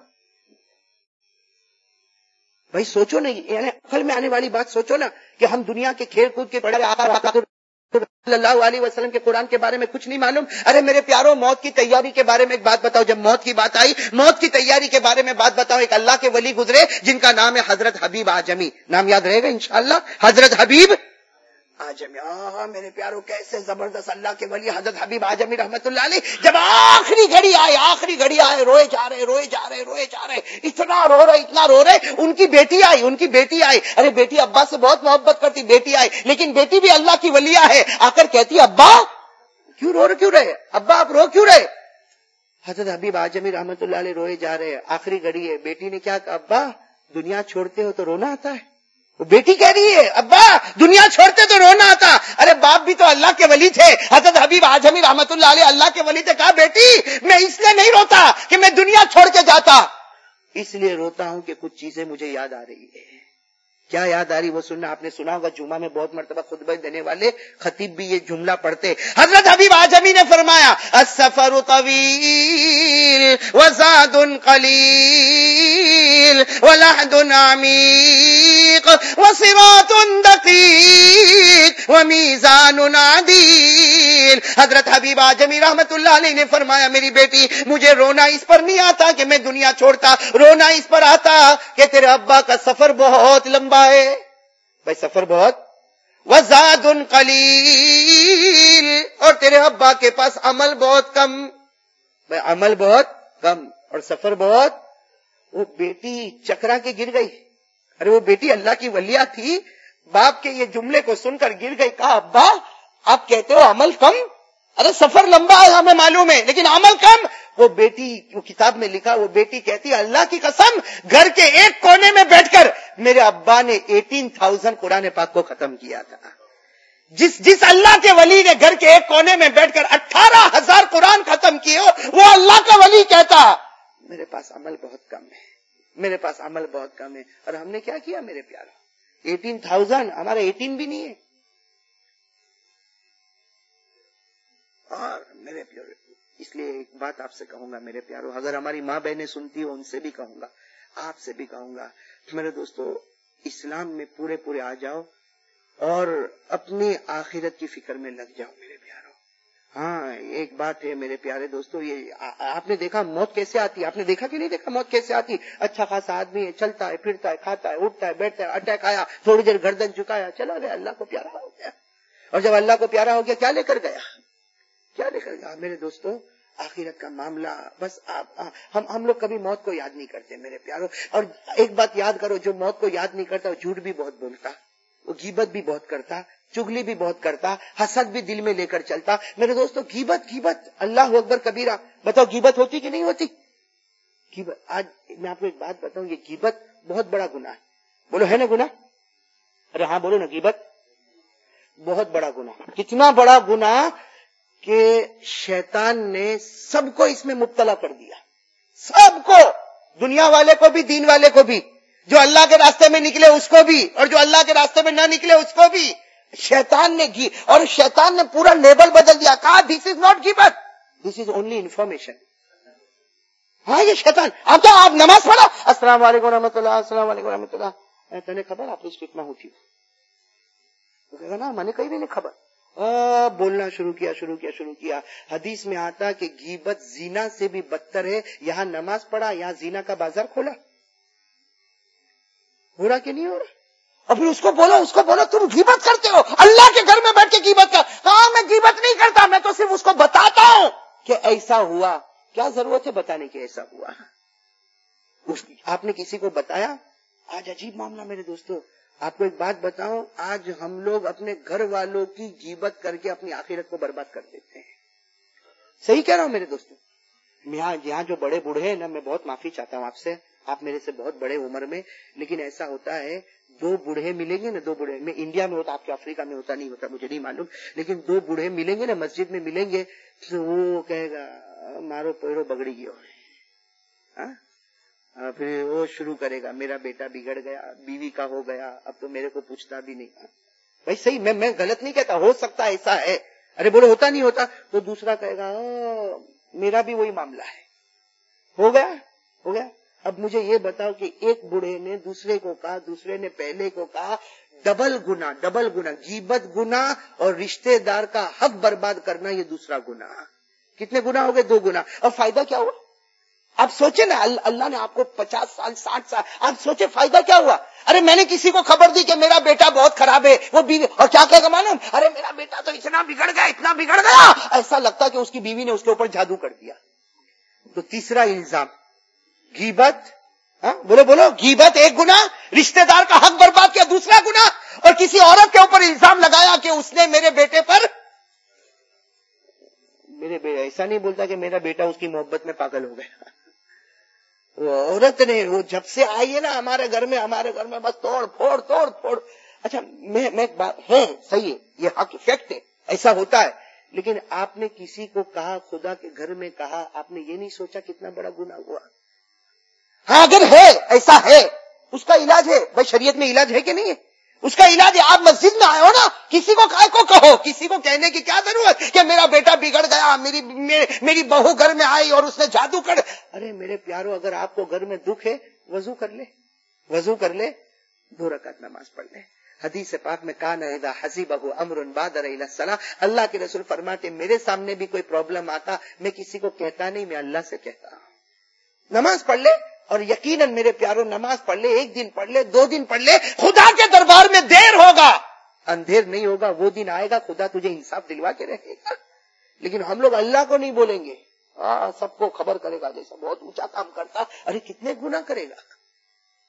S1: بھائی سوچو نا, یعنی عقل میں آنے والی بات سوچو نا کہ ہم دنیا کے کھیل کود کے پڑھے آقا صلی اللہ علیہ وسلم کے قرآن کے بارے میں کچھ نہیں معلوم. ارے میرے پیاروں, موت کی تیاری کے بارے میں ایک بات بتاؤ. جب موت کی بات آئی, موت کی تیاری کے بارے میں بات بتاؤ. ایک اللہ کے ولی گزرے جن کا نام ہے حضرت حبیب اعجمی. نام یاد رہے گا انشاءاللہ, حضرت حبیب اعجمی. ہاں میرے پیاروں, کیسے زبردست اللہ کے ولی حضرت حبیب اعجمی رحمت اللہ علیہ. جب آخری گھڑی آئے, آخری گھڑی آئے, روئے جا رہے روئے جا رہے روئے جا رہے, اتنا رو رہے اتنا رو رہے. ان کی بیٹی آئی, ان کی بیٹی آئی. ارے بیٹی ابا سے بہت محبت کرتی, بیٹی آئی, لیکن بیٹی بھی اللہ کی ولیہ ہے. آ کر کہتی ابا کیوں رو کیوں رہے, ابا آپ رو کیوں رہے؟ حضرت حبیب اعجمی رحمت اللہ علیہ روئے جا رہے, آخری گھڑی ہے. بیٹی نے کیا کہا, ابا دنیا چھوڑتے ہو تو رونا آتا ہے. وہ بیٹی کہہ رہی ہے ابا دنیا چھوڑتے تو رونا آتا. ارے باپ بھی تو اللہ کے ولی تھے, حضرت حبیب اعجمی رحمت اللہ علیہ اللہ کے ولی تھے. کہا بیٹی میں اس لیے نہیں روتا کہ میں دنیا چھوڑ کے جاتا, اس لیے روتا ہوں کہ کچھ چیزیں مجھے یاد آ رہی ہے. کیا یاد آ رہی وہ سننا. آپ نے سنا ہوگا جمعہ میں بہت مرتبہ خطبہ دینے والے خطیب بھی یہ جملہ پڑھتے. حضرت حبیب اعجمی نے فرمایا السفر طویل وزاد قلیل ولحد عمیق وصراط دقیق ومیزان عدیل. حضرت حبیب اعجمی رحمت اللہ علیہ نے فرمایا میری بیٹی مجھے رونا اس پر نہیں آتا کہ میں دنیا چھوڑتا, رونا اس پر آتا کہ تیرے ابا کا سفر بہت لمبا ہے. بھائی سفر بہت, وزاد قلیل, اور تیرے ابا کے پاس عمل بہت کم. بھائی عمل بہت کم اور سفر بہت. وہ بیٹی چکرا کے گر گئی. ارے وہ بیٹی اللہ کی ولیہ تھی، باپ کے یہ جملے کو سن کر گر گئی، کہا ابا آپ کہتے ہو عمل کم، ارے سفر لمبا ہے ہمیں معلوم ہے لیکن عمل کم. وہ بیٹی، وہ کتاب میں لکھا، وہ بیٹی کہتی اللہ کی قسم گھر کے ایک کونے میں بیٹھ کر میرے ابا نے ایٹین تھاؤزینڈ قرآن پاک کو ختم کیا تھا. جس جس اللہ کے ولی نے گھر کے ایک کونے میں بیٹھ کر اٹھارہ ہزار قرآن ختم کیے ہو، وہ اللہ کا ولی کہتا میرے پاس عمل بہت کم ہے، میرے پاس عمل بہت کم ہے. اور ہم نے کیا کیا میرے پیارو؟ ایٹین تھاؤزینڈ ہمارا ایٹین بھی نہیں ہے. اور میرے پیارو اس لیے ایک بات آپ سے کہوں گا میرے پیارو، اگر ہماری ماں بہنیں سنتی ہو ان سے بھی کہوں گا، آپ سے بھی کہوں گا، میرے دوستو اسلام میں پورے پورے آ جاؤ اور اپنی آخرت کی فکر میں لگ جاؤ میرے پیارو. ہاں ایک بات ہے میرے پیارے دوستو، یہ آپ نے دیکھا موت کیسے آتی ہے؟ آپ نے دیکھا کہ نہیں دیکھا موت کیسے آتی؟ اچھا خاصا آدمی ہے، چلتا ہے پھرتا ہے کھاتا ہے اٹھتا ہے بیٹھتا ہے، اٹیک آیا تھوڑی دیر گردن جھکایا چلا گیا، اللہ کو پیارا ہو گیا. اور جب اللہ کو پیارا ہو گیا کیا لے کر گیا؟ کیا لے کر گیا میرے دوستو؟ آخرت کا معاملہ. بس آپ ہم ہم لوگ کبھی موت کو یاد نہیں کرتے میرے پیارو. اور ایک بات یاد کرو، جو موت کو یاد نہیں کرتا وہ جھوٹ بھی بہت بولتا، وہ غیبت بھی بہت کرتا، چگلی بھی بہت کرتا، حسد بھی دل میں لے کر چلتا. میرے دوستو غیبت غیبت اللہ اکبر کبیرہ. بتاؤ غیبت ہوتی کہ نہیں ہوتی؟ غیبت آج میں آپ کو ایک بات بتاؤں، یہ غیبت بہت بڑا گناہ ہے. بولو ہے نا گناہ؟ ارے ہاں بولو نا، غیبت بہت بڑا گناہ. کتنا بڑا گناہ کہ شیطان نے سب کو اس میں مبتلا کر دیا، سب کو، دنیا والے کو بھی دین والے کو بھی، جو اللہ کے راستے میں نکلے اس کو بھی اور جو اللہ کے راستے میں نہ نکلے اس کو بھی. شیطان نے گی اور شیطان نے پورا لیبل بدل دیا، کہا دس از ناٹ غیبت، دس از اونلی انفارمیشن. ہاں یہ شیطان. اب کیا آپ نماز پڑھا، السلام علیکم رحمۃ اللہ، السلام علیکم رحمۃ اللہ، تنے خبر آپ اس کتنا ہوتی ہو نا، میں نے کہیں بھی نہیں خبر. آ, بولنا شروع کیا شروع کیا شروع کیا. حدیث میں آتا کہ غیبت زنا سے بھی بدتر ہے. یہاں نماز پڑھا، یہاں زنا کا بازار کھولا. ہو رہا کہ نہیں ہو رہا؟ اور پھر اس کو بولو اس کو بولو تم غیبت کرتے ہو، اللہ کے گھر میں بیٹھ کے غیبت کر. ہاں میں غیبت نہیں کرتا، میں تو صرف اس کو بتاتا ہوں کہ ایسا ہوا. کیا ضرورت ہے بتانے کی ایسا ہوا؟ آپ نے کسی کو بتایا؟ آج عجیب معاملہ میرے دوستو. آپ کو ایک بات بتاؤں، آج ہم لوگ اپنے گھر والوں کی غیبت کر کے اپنی آخرت کو برباد کر دیتے ہیں. صحیح کہہ رہا ہوں میرے دوستو. یہاں یہاں جو بڑے بوڑھے ہیں نا، میں بہت معافی چاہتا ہوں آپ سے، آپ میرے سے بہت بڑے عمر میں، لیکن ایسا ہوتا ہے دو بوڑھے ملیں گے نا، دو بوڑھے، میں انڈیا میں ہوتا، آپ کے افریقہ میں ہوتا نہیں ہوتا مجھے نہیں معلوم، لیکن دو بوڑھے ملیں گے نا مسجد میں ملیں گے تو وہ کہے گا مارو پیرو بگڑی گیا. پھر وہ شروع کرے گا میرا بیٹا بگڑ گیا، بیوی کا ہو گیا، اب تو میرے کو پوچھتا بھی نہیں. بھائی صحیح، میں میں غلط نہیں کہتا، ہو سکتا ایسا ہے. ارے بولو ہوتا نہیں ہوتا. تو دوسرا کہے گا میرا بھی وہی معاملہ ہے. ہو گیا ہو گیا. اب مجھے یہ بتاؤ کہ ایک بوڑھے نے دوسرے کو کہا، دوسرے نے پہلے کو کہا، ڈبل گنا ڈبل گنا غیبت گنا اور رشتے دار کا حق برباد کرنا یہ دوسرا گنا. کتنے گنا ہو گئے؟ دو گنا. اور فائدہ کیا ہوا؟ آپ سوچے نا، اللہ نے آپ کو پچاس سال ساٹھ سال، آپ سوچے فائدہ کیا ہوا؟ ارے میں نے کسی کو خبر دی کہ میرا بیٹا بہت خراب ہے، وہ بیوی، اور کیا کہے گا معلوم؟ ارے میرا بیٹا تو اتنا بگڑ گیا اتنا بگڑ گیا، ایسا لگتا کہ اس کی بیوی نے اس کے اوپر جادو کر دیا. تو تیسرا الزام غیبت. ہاں بولو بولو، غیبت ایک گنا، رشتے دار کا حق برباد کیا دوسرا گنا، اور کسی عورت کے اوپر الزام لگایا کہ اس نے میرے بیٹے پر، میرے بیٹے ایسا نہیں بولتا کہ میرا بیٹا اس کی محبت میں پاگل ہو گیا. وہ عورت نے، وہ جب سے آئی ہے نا ہمارے گھر میں، ہمارے گھر میں بس توڑ پھوڑ توڑ پھوڑ. اچھا میں میں بات ہے صحیح ہے، یہ حق فیکٹ ہے، ایسا ہوتا ہے. لیکن آپ نے کسی کو کہا، خدا کے گھر میں کہا، آپ نے یہ نہیں سوچا کتنا بڑا گناہ ہوا. ہاں اگر ہے ایسا ہے، اس کا علاج ہے. بھائی شریعت میں علاج ہے کہ نہیں ہے؟ اس کا علاج ہے. آپ مسجد میں آئے ہو نا، کسی کو کہے کو کہو، کسی کو کہنے کی کیا ضرورت کہ میرا بیٹا بگڑ گیا، میری میری بہو گھر میں آئی اور اس نے جادو کر. ارے میرے پیارو، اگر آپ کو گھر میں دکھ ہے وضو کر لے، وضو کر لے، دو رکعت نماز پڑھ لے. حدیث پاک میں کان اذا حسبہ امر بادر الی الصلاۃ، اللہ کے رسول فرماتے میرے سامنے بھی کوئی پرابلم آتا میں کسی کو کہتا نہیں، میں اللہ سے کہتا ہوں نماز پڑھ لے. اور یقیناً میرے پیارو نماز پڑھ لے، ایک دن پڑھ لے، دو دن پڑھ لے، خدا کے دربار میں دیر ہوگا اندھیر نہیں ہوگا. وہ دن آئے گا خدا تجھے انصاف دلوا کے رکھے گا. لیکن ہم لوگ اللہ کو نہیں بولیں گے، آ, سب کو خبر کرے گا جیسا بہت اونچا کام کرتا. ارے کتنے گناہ کرے گا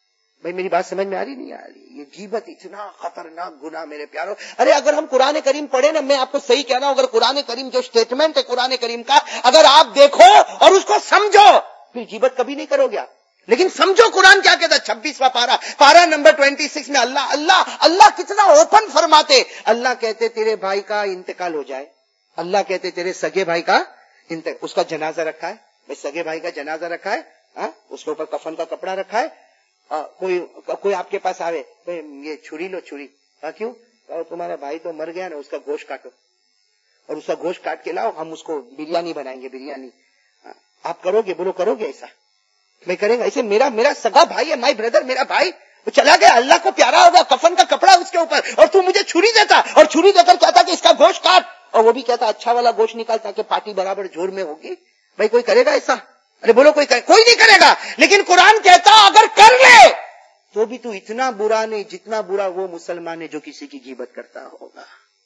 S1: بھائی میری بات سمجھ میں آ رہی نہیں آ رہی؟ یہ غیبت اتنا خطرناک گناہ میرے پیارو. ارے اگر ہم قرآن کریم پڑھیں نا، میں آپ کو صحیح کہہ رہا ہوں، اگر قرآن کریم جو اسٹیٹمنٹ ہے قرآن کریم کا اگر آپ دیکھو اور اس کو سمجھو پھر غیبت کبھی نہیں کرو گے. لیکن سمجھو قرآن کیا کہتا ہے. چھبیسواں پارا پارا نمبر چھبیس میں اللہ اللہ اللہ کتنا اوپن فرماتے. اللہ کہتے تیرے بھائی کا انتقال ہو جائے، اللہ کہتے تیرے سگے بھائی کا انتقال، اس کا جنازہ رکھا ہے، بھائی سگے بھائی کا جنازہ رکھا ہے، ہاں اس کے اوپر کفن کا کپڑا رکھا ہے. آ, کوئی کوئی آپ کے پاس آوے، یہ چھری لو چھری، ہاں کیوں؟ تمہارا بھائی تو مر گیا نا، اس کا گوشت کاٹو اور اس کا گوشت کاٹ کے لاؤ، ہم اس کو بریانی بنائیں گے. بریانی آپ کرو گے؟ بولو کرو گے ایسا؟ میں کریں گا ایسے؟ میرا میرا سگا بھائی ہے، مائی بردر، میرا بھائی وہ چلا گیا، اللہ کو پیارا ہوگا، کفن کا کپڑا اس کے اوپر، اور تو مجھے چھری دیتا اور چھری دے کر کہتا کہ اس کا گوشت کاٹ، اور وہ بھی کہتا اچھا والا گوشت نکال تاکہ پارٹی برابر جوڑ میں ہوگی. بھائی کوئی کرے گا ایسا؟ ارے بولو کوئی کرے؟ کوئی نہیں کرے گا. لیکن قرآن کہتا اگر کر لے تو بھی تو اتنا برا نہیں جتنا برا وہ مسلمان ہے جو کسی کی غیبت کرتا ہوگا.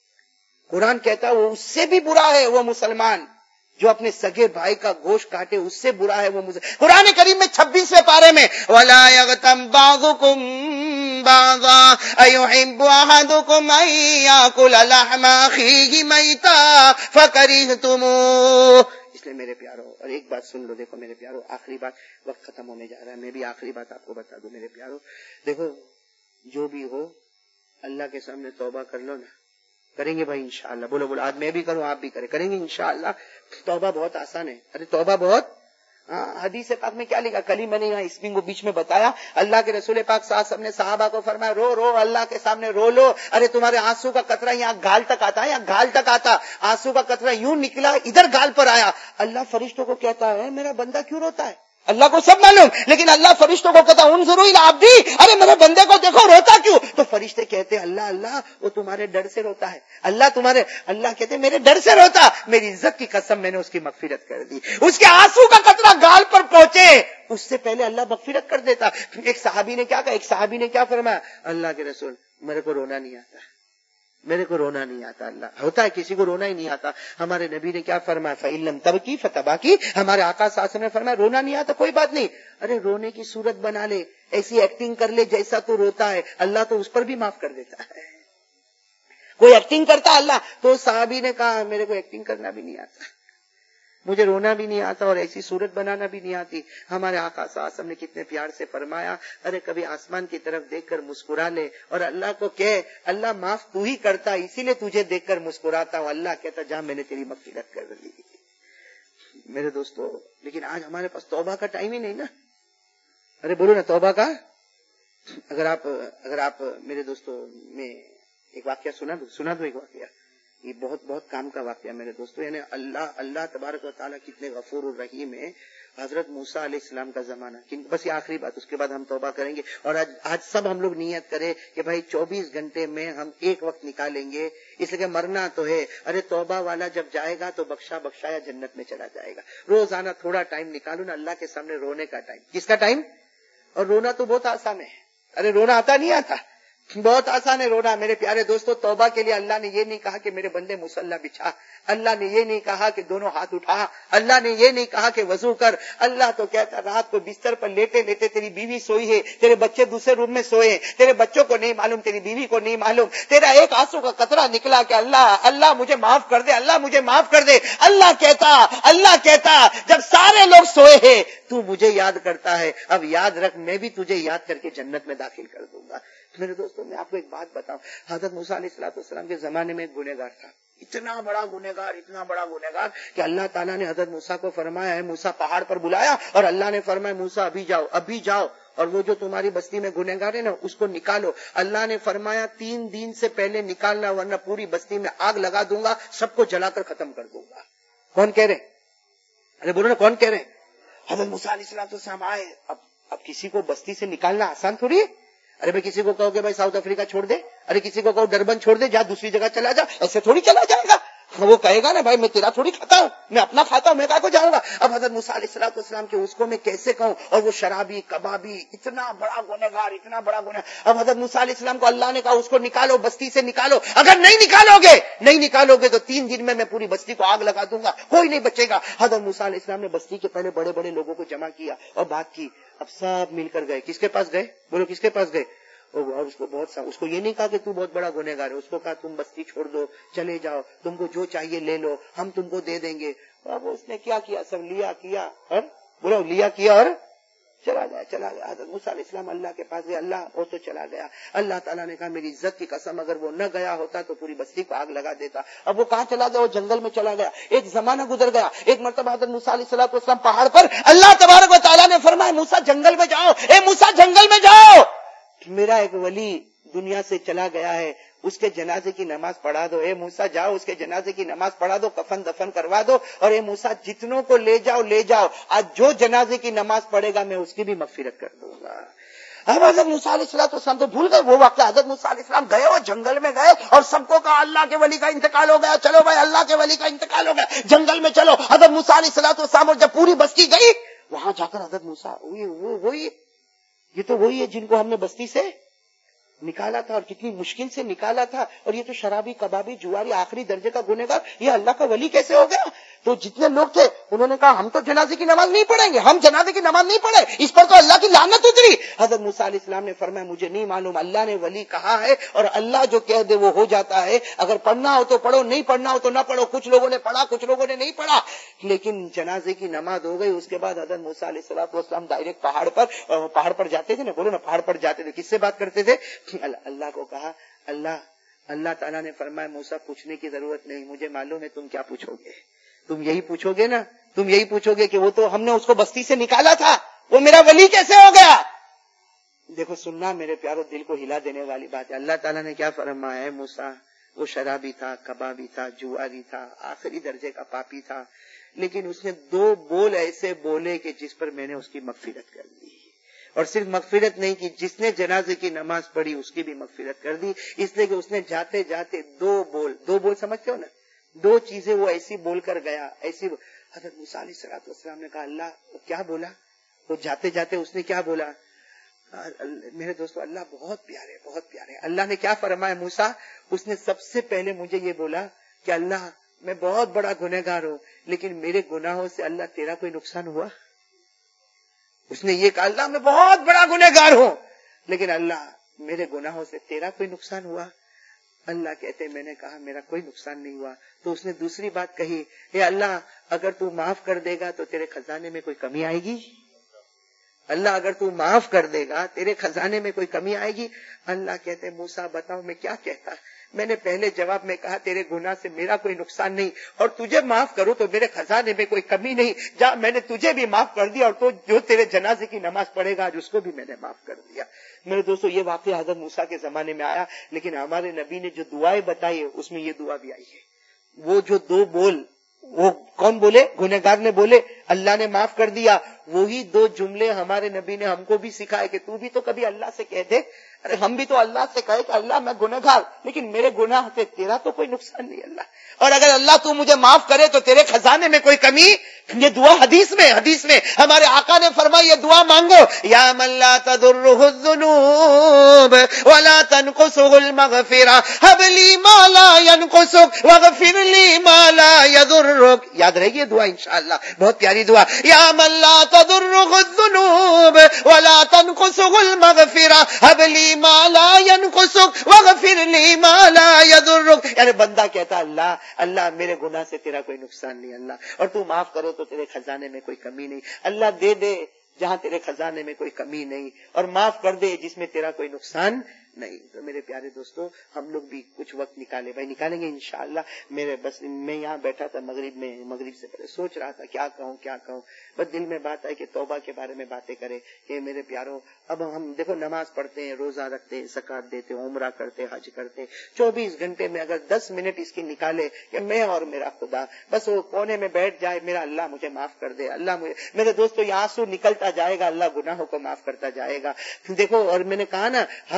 S1: قرآن کہتا وہ اس سے بھی برا ہے وہ مسلمان جو اپنے سگے بھائی کا گوشت کاٹے، اس سے برا ہے وہ مسلمان. قرآن کریم میں چھبیسویں پارے میں وَلَا يَغْتَمْ بَعْضُكُمْ بَعْضًا أَيُحِبُّ أَحَدُكُمْ أَن يَأْكُلَ لَحْمَ أَخِيهِ مَيْتًا فَكَرِهْتُمُوهُ. اس لیے میرے پیارو، اور ایک بات سن لو، دیکھو میرے پیارو، آخری بات، وقت ختم ہونے جا رہا ہے، میں بھی آخری بات آپ کو بتا دوں میرے پیارو. دیکھو جو بھی ہو اللہ کے سامنے توبہ کر لو نا. کریں گے بھائی انشاءاللہ؟ بولو بولو، آج میں بھی کروں آپ بھی کریں. کریں گے انشاءاللہ. توبہ بہت آسان ہے. ارے توبہ بہت، حدیث پاک میں کیا لکھا؟ کل ہی میں نے یہاں اسپنگ کو بیچ میں بتایا. اللہ کے رسول پاک صلی اللہ علیہ وسلم نے صحابہ کو فرمایا رو رو اللہ کے سامنے رو لو. ارے تمہارے آنسو کا قطرہ یہاں گال تک آتا ہے، یہاں گال تک آتا، آنسو کا قطرہ یوں نکلا ادھر گال پر آیا. اللہ فرشتوں کو کہتا ہے میرا بندہ کیوں روتا ہے؟ اللہ کو سب معلوم، لیکن اللہ فرشتوں کو کہتا انظروا الی عبدی، ارے میرے بندے کو دیکھو روتا کیوں؟ تو فرشتے کہتے اللہ اللہ وہ تمہارے ڈر سے روتا ہے. اللہ تمہارے اللہ کہتے میرے ڈر سے روتا، میری عزت کی قسم میں نے اس کی مغفرت کر دی. اس کے آنسو کا قطرہ گال پر پہنچے اس سے پہلے اللہ مغفرت کر دیتا. ایک صحابی نے کیا کہا؟ ایک صحابی نے کیا فرمایا؟ اللہ کے رسول میرے کو رونا نہیں آتا، میرے کو رونا نہیں آتا. اللہ ہوتا ہے کسی کو رونا ہی نہیں آتا. ہمارے نبی نے کیا فرمایا؟ فَإِن لَّمْ تَبْكِ فَتَبَاكِ. ہمارے آقا صلی اللہ علیہ وسلم نے فرمایا رونا نہیں آتا کوئی بات نہیں، ارے رونے کی صورت بنا لے، ایسی ایکٹنگ کر لے جیسا تو روتا ہے، اللہ تو اس پر بھی معاف کر دیتا ہے. کوئی ایکٹنگ کرتا اللہ تو صحابی نے کہا میرے کو ایکٹنگ کرنا بھی نہیں آتا، مجھے رونا بھی نہیں آتا اور ایسی صورت بنانا بھی نہیں آتی. ہمارے آقا صلی اللہ علیہ وسلم نے کتنے پیار سے فرمایا ارے کبھی آسمان کی طرف دیکھ کر مسکرا لے اور اللہ کو کہے اللہ معاف تو ہی کرتا اسی لیے تجھے دیکھ کر مسکراتا ہوں. اللہ کہتا جہاں میں نے تیری مغفرت کر دی. میرے دوستو لیکن آج ہمارے پاس توبہ کا ٹائم ہی نہیں نا. ارے بولو نا توبہ کا. اگر آپ اگر آپ میرے دوستو میں ایک واقعہ سنا دو سنا دو ایک واقعہ، یہ بہت بہت کام کا واقعہ میرے دوستو. یعنی اللہ اللہ تبارک و تعالیٰ کتنے غفور الرحیم ہے. حضرت موسیٰ علیہ السلام کا زمانہ، بس یہ آخری بات، اس کے بعد ہم توبہ کریں گے. اور آج آج سب ہم لوگ نیت کریں کہ بھائی چوبیس گھنٹے میں ہم ایک وقت نکالیں گے، اس لیے کہ مرنا تو ہے. ارے توبہ والا جب جائے گا تو بخشا بخشایا جنت میں چلا جائے گا. روزانہ تھوڑا ٹائم نکالو نا اللہ کے سامنے رونے کا ٹائم. کس کا ٹائم؟ اور رونا تو بہت آسان ہے. ارے رونا آتا نہیں آتا، بہت آسان ہے رونا. میرے پیارے دوستو توبہ کے لیے اللہ نے یہ نہیں کہا کہ میرے بندے مصلی بچھا، اللہ نے یہ نہیں کہا کہ دونوں ہاتھ اٹھا، اللہ نے یہ نہیں کہا کہ وضو کر. اللہ تو کہتا رات کو بستر پر لیٹے لیٹے تیری بیوی سوئی ہے، تیرے بچے دوسرے روم میں سوئے، تیرے بچوں کو نہیں معلوم، تیری بیوی کو نہیں معلوم، تیرا ایک آنسو کا قطرہ نکلا کہ اللہ اللہ مجھے معاف کر دے، اللہ مجھے معاف کر دے. اللہ کہتا اللہ کہتا جب سارے لوگ سوئے ہیں تو مجھے یاد کرتا ہے، اب یاد رکھ میں بھی تجھے یاد کر کے جنت میں داخل کر دوں گا. میرے دوستوں میں آپ کو ایک بات بتاؤں، حضرت موسیٰ علیہ الصلوۃ والسلام کے زمانے میں ایک گنہگار تھا، اتنا بڑا گنہگار اتنا بڑا گنہگار کہ اللہ تعالیٰ نے حضرت موسیٰ کو فرمایا ہے، موسیٰ پہاڑ پر بلایا اور اللہ نے فرمایا موسیٰ ابھی جاؤ ابھی جاؤ اور وہ جو تمہاری بستی میں گنہگار ہے نا اس کو نکالو. اللہ نے فرمایا تین دن سے پہلے نکالنا ورنہ پوری بستی میں آگ لگا دوں گا، سب کو جلا کر ختم کر دوں گا. کون کہہ رہے؟ ارے بولو نا کون کہہ رہے؟ حضرت موسیٰ علیہ الصلوۃ والسلام آئے. اب اب کسی کو بستی سے نکالنا آسان تھوڑی ہے. ارے بھائی کسی کو کہو کہ بھائی ساؤتھ افریقہ چھوڑ دے، ارے کسی کو کہو ڈربن چھوڑ دے، جا دوسری جگہ چلا جا، ایسے تھوڑی چلا جائے گا. وہ کہے گا نا بھائی میں تیرا تھوڑی کھاتا ہوں، میں اپنا کھاتا ہوں، میں کہاں کو جاؤں گا. اب حضرت موسیٰ علیہ الصلوۃ والسلام کے اس کو میں کیسے کہوں، اور وہ شرابی کبابی اتنا بڑا گنہگار اتنا بڑا گنہ. اب حضرت موسیٰ علیہ السلام کو اللہ نے کہا اس کو نکالو، بستی سے نکالو. اگر نہیں نکالو گے نہیں نکالو گے تو تین دن میں میں پوری بستی کو آگ لگا دوں گا، کوئی نہیں بچے گا. حضرت موسیٰ علیہ السلام نے بستی کے پہلے بڑے بڑے لوگوں کو جمع کیا اور بات کی. اب سب مل کر گئے. کس کے پاس گئے؟ بولو کس کے پاس گئے؟ اور اس کو بہت سا اس کو یہ نہیں کہا کہ تو بہت بڑا گنہگار ہے، اس کو کہا تم بستی چھوڑ دو، چلے جاؤ، تم کو جو چاہیے لے لو، ہم تم کو دے دیں گے. اب اس نے کیا کیا؟ سب لیا کیا اور بولو لیا کیا اور چلا گیا چلا گیا. حضرت موسیٰ علیہ السلام اللہ کے پاس گئے. اللہ وہ تو چلا گیا. اللہ تعالیٰ نے کہا میری عزت کی قسم اگر وہ نہ گیا ہوتا تو پوری بستی کو آگ لگا دیتا. اب وہ کہاں چلا گیا؟ وہ جنگل میں چلا گیا. ایک زمانہ گزر گیا. ایک مرتبہ حضرت موسیٰ علیہ الصلوۃ والسلام پہاڑ پر، اللہ تبارک و تعالیٰ نے فرمایا موسیٰ جنگل میں جاؤ، اے موسیٰ جنگل میں جاؤ، میرا ایک ولی دنیا سے چلا گیا ہے، اس کے جنازے کی نماز پڑھا دو. اے موسیٰ جاؤ اس کے جنازے کی نماز پڑھا دو، کفن دفن کروا دو، اور اے موسیٰ جتنوں کو لے جاؤ لے جاؤ، آج جو جنازے کی نماز پڑھے گا میں اس کی بھی مغفرت کر دوں گا. اب حضرت موسیٰ علیہ الصلوۃ والسلام تو بھول گئے وہ واقعہ. حضرت موسیٰ علیہ السلام گئے اور جنگل میں گئے اور سب کو کہا اللہ کے ولی کا انتقال ہو گیا، چلو بھائی اللہ کے ولی کا انتقال ہو گیا، جنگل میں چلو. حضرت موسیٰ علیہ الصلوۃ والسلام اور جب پوری بستی گئی وہاں جا کر حضرت موسیٰ وہ وہی یہ تو وہی ہے جن کو ہم نے بستی سے نکالا تھا اور کتنی مشکل سے نکالا تھا، اور یہ تو شرابی کبابی جواری آخری درجے کا گنہگار، یہ اللہ کا ولی کیسے ہو گیا؟ تو جتنے لوگ تھے انہوں نے کہا ہم تو جنازے کی نماز نہیں پڑھیں گے، ہم جنازے کی نماز نہیں پڑھے، اس پر تو اللہ کی لعنت اتری. حضرت موسیٰ علیہ السلام نے فرمایا مجھے نہیں معلوم، اللہ نے ولی کہا ہے اور اللہ جو کہہ دے وہ ہو جاتا ہے. اگر پڑھنا ہو تو پڑھو، نہیں پڑھنا ہو تو نہ پڑھو. کچھ لوگوں نے پڑھا کچھ لوگوں نے نہیں پڑھا، لیکن جنازے کی نماز ہو گئی. اس کے بعد حضرت موسیٰ علیہ الصلوۃ والسلام ڈائریکٹ پہاڑ پر پہاڑ پر جاتے تھے نا، بولو نا پہاڑ پر جاتے تھے. کس سے بات کرتے تھے؟ اللہ کو کہا اللہ اللہ تعالیٰ نے فرمایا موسیٰ پوچھنے کی ضرورت نہیں، مجھے معلوم ہے تم کیا پوچھو گے. تم یہی پوچھو گے نا، تم یہی پوچھو گے کہ وہ تو ہم نے اس کو بستی سے نکالا تھا، وہ میرا ولی کیسے ہو گیا. دیکھو سننا میرے پیارو، دل کو ہلا دینے والی بات ہے. اللہ تعالیٰ نے کیا فرمایا ہے؟ موسیٰ وہ شرابی تھا، کبابی تھا، جواری تھا، آخری درجے کا پاپی تھا، لیکن اس نے دو بول ایسے بولے کہ جس پر میں نے اس کی مغفرت کر دی. اور صرف مغفرت نہیں کی، جس نے جنازے کی نماز پڑھی اس کی بھی مغفرت کر دی، اس لیے کہ اس نے جاتے جاتے دو بول دو بول سمجھتے ہو نا، دو چیزیں وہ ایسی بول کر گیا ایسی. حضرت موسیٰ علیہ الصلوۃ والسلام نے کہا اللہ کیا بولا؟ وہ جاتے جاتے اس نے کیا بولا؟ میرے دوستو اللہ بہت پیارے بہت پیارے. اللہ نے کیا فرمایا موسیٰ؟ اس نے سب سے پہلے مجھے یہ بولا کہ اللہ میں بہت بڑا گنہگار ہوں، لیکن میرے گناہوں سے اللہ تیرا کوئی نقصان ہوا؟ اس نے یہ کہا اللہ میں بہت بڑا گنہگار ہوں لیکن اللہ میرے گناہوں سے تیرا کوئی نقصان ہوا؟ اللہ کہتے میں نے کہا میرا کوئی نقصان نہیں ہوا. تو اس نے دوسری بات کہی، اے اللہ اگر تو معاف کر دے گا تو تیرے خزانے میں کوئی کمی آئے گی؟ اللہ اگر تو معاف کر دے گا تیرے خزانے میں کوئی کمی آئے گی؟ اللہ کہتے موسیٰ بتاؤ میں کیا کہتا. میں نے پہلے جواب میں کہا تیرے گناہ سے میرا کوئی نقصان نہیں، اور تجھے معاف کرو تو میرے خزانے میں کوئی کمی نہیں. جا میں نے تجھے بھی معاف کر دیا، اور تو جو تیرے جنازے کی نماز پڑھے گا آج اس کو بھی میں نے معاف کر دیا. میرے دوستو یہ واقعہ حضرت موسیٰ کے زمانے میں آیا، لیکن ہمارے نبی نے جو دعائیں بتائی اس میں یہ دعا بھی آئی ہے. وہ جو دو بول وہ کون بولے؟ گنہگار نے بولے، اللہ نے معاف کر دیا. وہی دو جملے ہمارے نبی نے ہم کو بھی سکھائے کہ تو بھی تو کبھی اللہ سے کہہ دے. ارے ہم بھی تو اللہ سے کہے کہ اللہ میں گنہگار لیکن میرے گناہ سے تیرا تو کوئی نقصان نہیں اللہ، اور اگر اللہ تو مجھے معاف کرے تو تیرے خزانے میں کوئی کمی. یہ دعا حدیث میں حدیث میں ہمارے آقا نے فرمایا یہ دعا مانگو، یا من لا تضرہ الذنوب ولا تنقصه المغفرہ هب لي ما لا ينقصك واغفر لي ما لا يضرك. یاد رہے گی یہ دعا انشاءاللہ، بہت پیاری دعا. یا من لا تضرہ الذنوب ولا تنقصه المغفرہ هب لي ما لا ينقصك واغفر لي ما لا يضرك. یعنی بندہ کہتا اللہ اللہ میرے گناہ سے تیرا کوئی نقصان نہیں اللہ، اور تو معاف کرے تو تیرے خزانے میں کوئی کمی نہیں. اللہ دے دے جہاں تیرے خزانے میں کوئی کمی نہیں، اور معاف کر دے جس میں تیرا کوئی نقصان نہیں. تو میرے پیارے دوستو ہم لوگ بھی کچھ وقت نکالے بھائی نکالیں گے انشاءاللہ. میرے بس میں یہاں بیٹھا تھا مغرب میں، مغرب سے پہلے سوچ رہا تھا کیا کہوں کیا کہوں، بس دل میں بات آئی کہ توبہ کے بارے میں باتیں کرے. کہ میرے پیاروں اب ہم دیکھو نماز پڑھتے ہیں، روزہ رکھتے ہیں، زکات دیتے ہیں، عمرہ کرتے، حج کرتے، چوبیس گھنٹے میں اگر دس منٹ اس کی نکالے کہ میں اور میرا خدا بس وہ کونے میں بیٹھ جائے، میرا اللہ مجھے معاف کر دے، اللہ مجھے. میرے دوستو یہ آنسو نکلتا جائے گا، اللہ گناہوں کو معاف کرتا جائے گا. دیکھو اور میں نے کہا نا ہر آدمی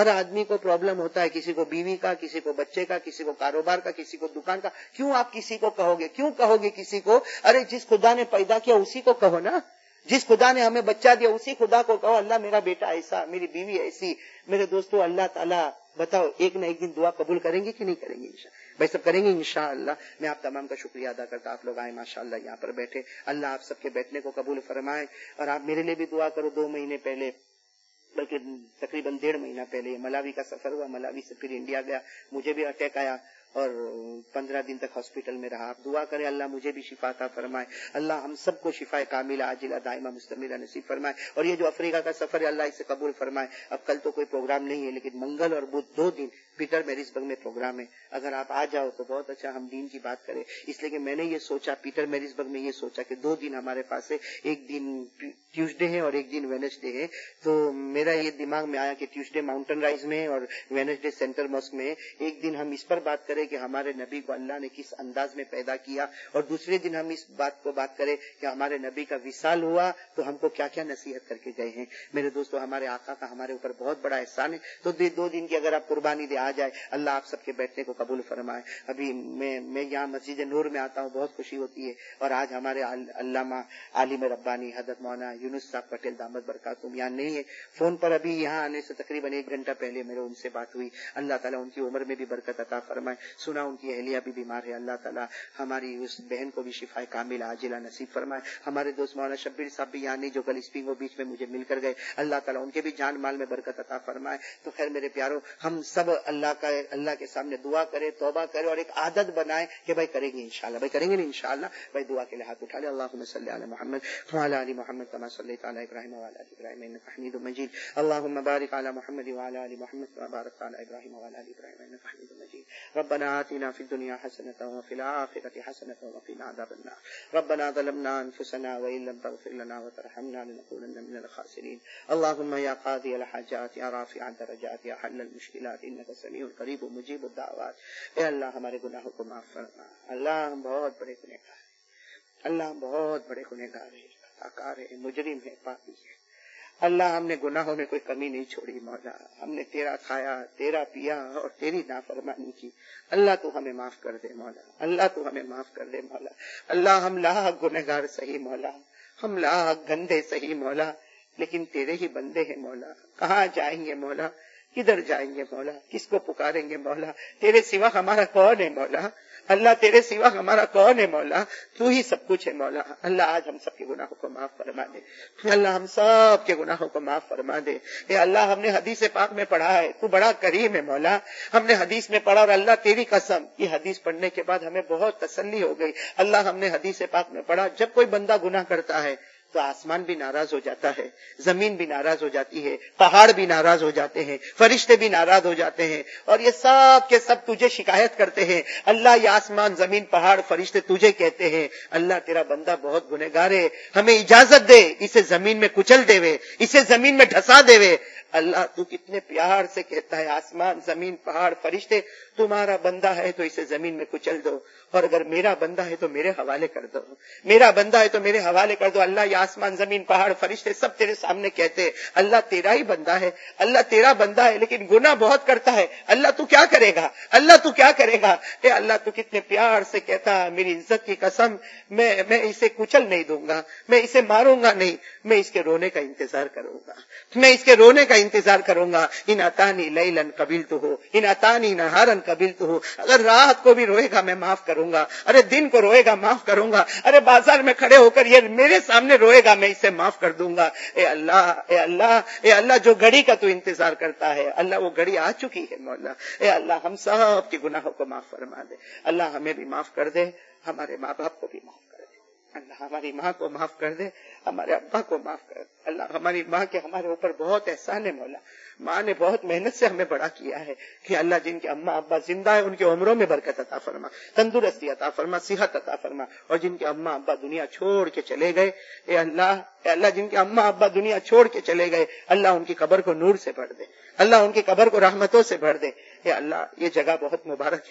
S1: کو پرابلم ہوتا ہے, کسی کو بیوی کا, کسی کو بچے کا, کسی کو کاروبار کا, کسی کو دکان کا. کیوں آپ کسی کو کہو گے؟ کیوں کہو گے کسی کو؟ ارے جس خدا نے پیدا کیا اسی کو کہو نا. جس خدا نے ہمیں بچہ دیا اسی خدا کو کہو اللہ میرا بیٹا ایسا, میری بیوی ایسی. میرے دوستو, اللہ تعالیٰ بتاؤ ایک نہ ایک دن دعا قبول کریں گے کہ نہیں کریں گے؟ انشاءاللہ بھائی سب کریں گے انشاءاللہ. میں آپ تمام کا شکریہ ادا کرتا, آپ لوگ آئے ماشاءاللہ یہاں پر بیٹھے. اللہ آپ سب کے بیٹھنے کو قبول فرمائے. اور آپ میرے لیے بھی دعا کرو. دو مہینے پہلے, بلکہ تقریباً ڈیڑھ مہینہ پہلے ملاوی کا سفر ہوا, ملاوی سے پھر انڈیا گیا, مجھے بھی اٹیک آیا اور پندرہ دن تک ہاسپٹل میں رہا. آپ دعا کریں اللہ مجھے بھی شفا عطا فرمائے, اللہ ہم سب کو شفا کاملہ عاجلہ دائمہ مستمرہ نصیب فرمائے. اور یہ جو افریقہ کا سفر ہے اللہ اسے قبول فرمائے. اب کل تو کوئی پروگرام نہیں ہے, لیکن منگل اور بدھ دو دن پیٹر میریزبرگ میں پروگرام ہے. اگر آپ آ جاؤ تو بہت اچھا, ہم دین کی بات کریں. اس لیے کہ میں نے یہ سوچا, پیٹر میریزبرگ میں یہ سوچا کہ دو دن ہمارے پاس ہے, ایک دن ٹیوزڈے ہے اور ایک دن وینسڈے ہے. تو میرا یہ دماغ میں آیا کہ ٹیوزڈے ماؤنٹن رائز میں اور وینسڈے سینٹرل ماسک میں, ایک دن ہم اس پر بات کریں کہ ہمارے نبی کو اللہ نے کس انداز میں پیدا کیا, اور دوسرے دن ہم اس بات کو بات کریں کہ ہمارے نبی کا وصال ہوا تو ہم کو کیا کیا نصیحت کر کے گئے ہیں. میرے دوستو, ہمارے آقا کا ہمارے اوپر بہت بڑا احسان ہے. تو دو دن کی اگر آپ قربانی دے آ جائے, اللہ آپ سب کے بیٹھنے کو قبول فرمائے. ابھی میں میں یہاں مسجد نور میں آتا ہوں, بہت خوشی ہوتی ہے. اور آج ہمارے علامہ عالم ربانی حضرت مولانا یونس صاحب پٹیل دامت برکاتہم یہاں نہیں ہے. فون پر ابھی یہاں آنے سے تقریباً ایک گھنٹہ پہلے میرے ان سے بات ہوئی. اللہ تعالیٰ ان کی عمر میں بھی برکت عطا فرمائے. سنا ان کی اہلیہ بھی بیمار ہے, اللہ تعالیٰ ہماری اس بہن کو بھی شفا کاملہ عاجلہ نصیب فرمائے. ہمارے دوست مولانا شبیر صاحب بھی یہاں نہیں, جو کل اسپنگو بیچ میں مجھے مل کر گئے, اللہ تعالیٰ ان کے بھی جان مال میں برکت عطا فرمائے. تو خیر میرے پیاروں, ہم سب اللہ کا اللہ کے سامنے دعا کرے, توبہ کرے, اور ایک عادت بنائے کہ بھائی کریں گے انشاءاللہ. بھائی کریں گے نا انشاءاللہ. بھائی دعا کے لیے ہاتھ اٹھا لے. اللہم صلی علی محمد وعلی آل محمد کما صلیت علی ابراہیم وعلی آل ابراہیم انک حمید مجید. اللہم بارک علی محمد وعلی آل محمد کما بارکت علی ابراہیم وعلی آل ابراہیم انک حمید مجید. ربنا آتنا فی الدنیا حسنۃ وفی الآخرۃ حسنۃ وقنا عذاب النار. ربنا ظلمنا انفسنا وان لم تغفر لنا وترحمنا لنكونن من الخاسرین. اللہم یا قاضی الحاجات یا رافع الدرجات یا حل المشکلات انک سمیع قریب مجیب الدعوات. اے اللہ ہمارے گناہوں کو معاف فرما. اللہ ہم بہت بڑے گنہگار ہیں, اللہ ہم بہت بڑے گنہگار ہیں, خطاکار ہیں, مجرم ہیں, پاپی ہیں. اللہ ہم نے گناہوں میں کوئی کمی نہیں چھوڑی مولا. ہم نے تیرا کھایا, تیرا پیا اور تیری نافرمانی کی. اللہ تو ہمیں معاف کر دے مولا, اللہ تو ہمیں معاف کر دے مولا. اللہ ہم لاکھ گنہگار صحیح مولا, ہم لاکھ گندے صحیح مولا, لیکن تیرے ہی بندے ہیں مولا. کہاں جائیں گے مولا, کدھر جائیں گے مولا, کس کو پکاریں گے مولا؟ تیرے سوا ہمارا کون ہے مولا؟ اللہ تیرے سوا ہمارا کون ہے مولا؟ تو ہی سب کچھ ہے مولا. اللہ آج ہم سب کے گناہوں کو معاف فرما دے. اللہ ہم سب کے گناہوں کو معاف فرما دے. اے اللہ ہم نے حدیث پاک میں پڑھا ہے, تو بڑا کریم ہے مولا. ہم نے حدیث میں پڑھا, اور اللہ تیری قسم یہ حدیث پڑھنے کے بعد ہمیں بہت تسلی ہو گئی. اللہ ہم نے حدیث پاک میں پڑھا, جب کوئی بندہ گناہ کرتا ہے تو آسمان بھی ناراض ہو جاتا ہے, زمین بھی ناراض ہو جاتی ہے, پہاڑ بھی ناراض ہو جاتے ہیں, فرشتے بھی ناراض ہو جاتے ہیں, اور یہ سب کے سب تجھے شکایت کرتے ہیں. اللہ یہ آسمان, زمین, پہاڑ, فرشتے تجھے کہتے ہیں اللہ تیرا بندہ بہت گنہگار ہے, ہمیں اجازت دے اسے زمین میں کچل دے وے, اسے زمین میں ڈھسا دے وے. اللہ تو کتنے پیار سے کہتا ہے آسمان, زمین, پہاڑ, فرشتے تمہارا بندہ ہے تو اسے زمین میں کچل دو, اور اگر میرا بندہ ہے تو میرے حوالے کر دو, میرا بندہ ہے تو میرے حوالے کر دو. اللہ یہ آسمان, زمین, پہاڑ, فرشتے سب تیرے سامنے کہتے ہیں اللہ تیرا ہی بندہ ہے, اللہ تیرا بندہ ہے, لیکن گناہ بہت کرتا ہے. اللہ تو کیا کرے گا, اللہ تو کیا کرے گا. اے اللہ تو کتنے پیار سے کہتا ہے میری عزت کی قسم, میں میں اسے کچل نہیں دوں گا, میں اسے ماروں گا نہیں, میں اس کے رونے کا انتظار کروں گا, میں اس کے رونے کا انتظار کروں گا. ان اتانی لیلن قبلتہ, ان اتانی نہارن قبلتہ. اگر رات کو بھی روئے گا میں معاف کروں گا, ارے دن کو روئے گا معاف کروں گا, ارے بازار میں کھڑے ہو کر یہ میرے سامنے روئے گا میں اسے معاف کر دوں گا. اے اللہ, اے اللہ, اے اللہ, جو گھڑی کا تو انتظار کرتا ہے اللہ وہ گھڑی آ چکی ہے مولا. اے اللہ ہم سب کے گناہوں کو معاف فرما دے. اللہ ہمیں بھی معاف کر دے, ہمارے ماں باپ کو بھی معاف کر دے. اللہ ہماری ماں کو معاف کر دے, ہمارے ابا کو معاف کر دے. اللہ ہماری ماں کے ہمارے اوپر بہت احسان ہے مولا. ماں نے بہت محنت سے ہمیں بڑا کیا ہے, کہ اللہ جن کے اماں ابا زندہ ہے ان کے عمروں میں برکت عطا فرما, تندرستی عطا فرما, صحت عطا فرما. اور جن کے اماں ابا دنیا چھوڑ کے چلے گئے, اے اللہ, اے اللہ جن کے اماں ابا دنیا چھوڑ کے چلے گئے, اللہ ان کی قبر کو نور سے بھر دے, اللہ ان کی قبر کو رحمتوں سے بھر دے. اے اللہ یہ جگہ بہت مبارک ہے,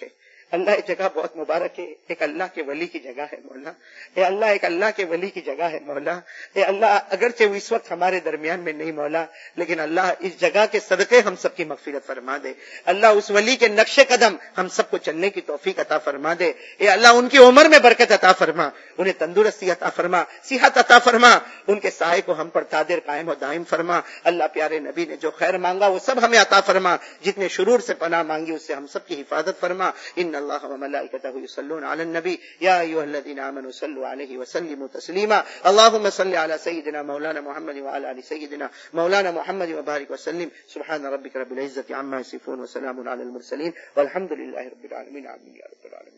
S1: اللہ ایک جگہ بہت مبارک ہے، ایک اللہ کے ولی کی جگہ ہے مولا، اے اللہ ایک اللہ کے ولی کی جگہ ہے مولا، اے اللہ اگرچہ وہ اس وقت ہمارے درمیان میں نہیں مولا، لیکن اللہ اس جگہ کے صدقے ہم سب کی مغفرت فرما دے، اللہ اس ولی کے نقش قدم ہم سب کو چلنے کی توفیق عطا فرما دے، اے اللہ ان کی عمر میں برکت عطا فرما، انہیں تندرستی عطا فرما، صحت عطا فرما، ان کے سائے کو ہم پر قادر قائم و دائم فرما، اللہ پیارے نبی نے جو خیر مانگا وہ سب ہمیں عطا فرما، جتنے شرور سے پناہ مانگی اس سے ہم سب کی حفاظت فرما، ان اللہ و ملائکتہ یصلون علی النبی یا ایھا الذین آمنوا صلوا علیہ وسلموا تسلیما، اللهم صل علی سیدنا مولانا محمد وعلی آل سیدنا مولانا محمد وبارک وسلم، سبحان ربک رب العزة عما یصفون وسلام علی المرسلین والحمد للہ رب العالمین، آمین یا رب العالمین۔